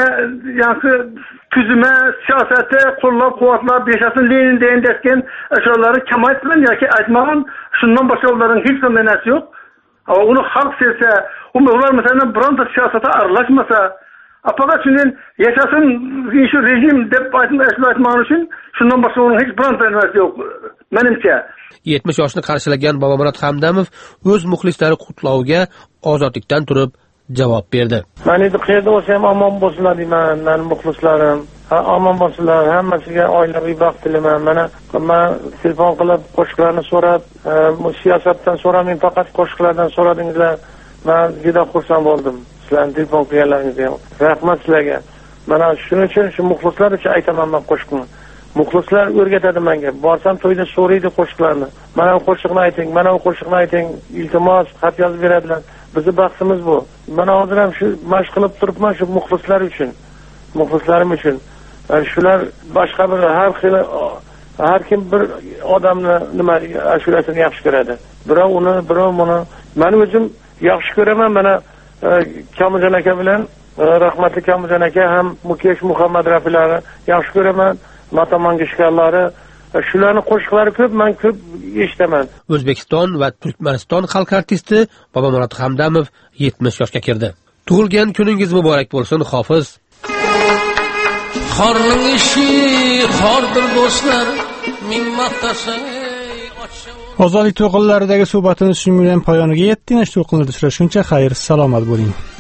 yangi tuzuma siyosati qo'llab-quvvatlab yashasin Lenin degan desken ashulari kamaytman yoki aytmagan shundan boshqa ularning hech qanday narsa yo'q. Uni xalq sevsa, ular masalan bironta siyosatga aralashmasa, faqat shundan yashasin shu rejim deb aytmoq uchun shundan boshqa uning hech bironta narsa yo'q menimcha. 70 yoshni qarshilagan Bobomurod Hamdamov o'z muxlislari qutloviga ozodlikdan turib javob berdi. Men endi qayerda bo'lsam omon bo'lsinlar deyman, mening muxlislarim. Omon bo'lsinlar, hammasiga oilaviy baxt tilayman. Men telefon qilib qo'shiqlarni so'rab, siyosatdan so'ramay, faqat qo'shiqlardan so'radingizlar. Men juda xursand bo'ldim. Sizlarning telefon qilganlaringizga rahmat sizlarga. Mana shuning uchun shu muxlislar uchun aytaman men qo'shiqni. Muxlislar o'rgatadi menga. Borsam to'yda so'raydi qo'shiqlarni. Mana bu qo'shiqni ayting, mana bu qo'shiqni ayting. Iltimos, xat yozib beradilar. Bizning baxtimiz bu. Mana hozir ham shu mashq qilib turibman shu muxlislar uchun. Muxlislarim uchun. Shular boshqa bir har kim bir odamni nima ashulasini yaxshi ko'radi. Birov uni, birov buni. Men o'zim yaxshi ko'raman. Mana Kamiljon aka bilan rahmatli Kamiljon aka ham Mukesh Muhammad Rafilari yaxshi ko'raman. Mata Mangishkarlari, shularning qo'shiqlari ko'p, men ko'p eshitaman. O'zbekiston va Turkmaniston xalq artisti Bobomurod Hamdamov 70 yoshga kirdi. Tug'ilgan kuningiz muborak bo'lsin, hofiz. Qorning ishi xordir do'stlar, ming maqtasang ey ochsa Ozodlik to'lqinlaridagi suhbatimiz shu bilan poyoniga yetdi. To'lqinlarda uchrashguncha xayr, salomat bo'ling.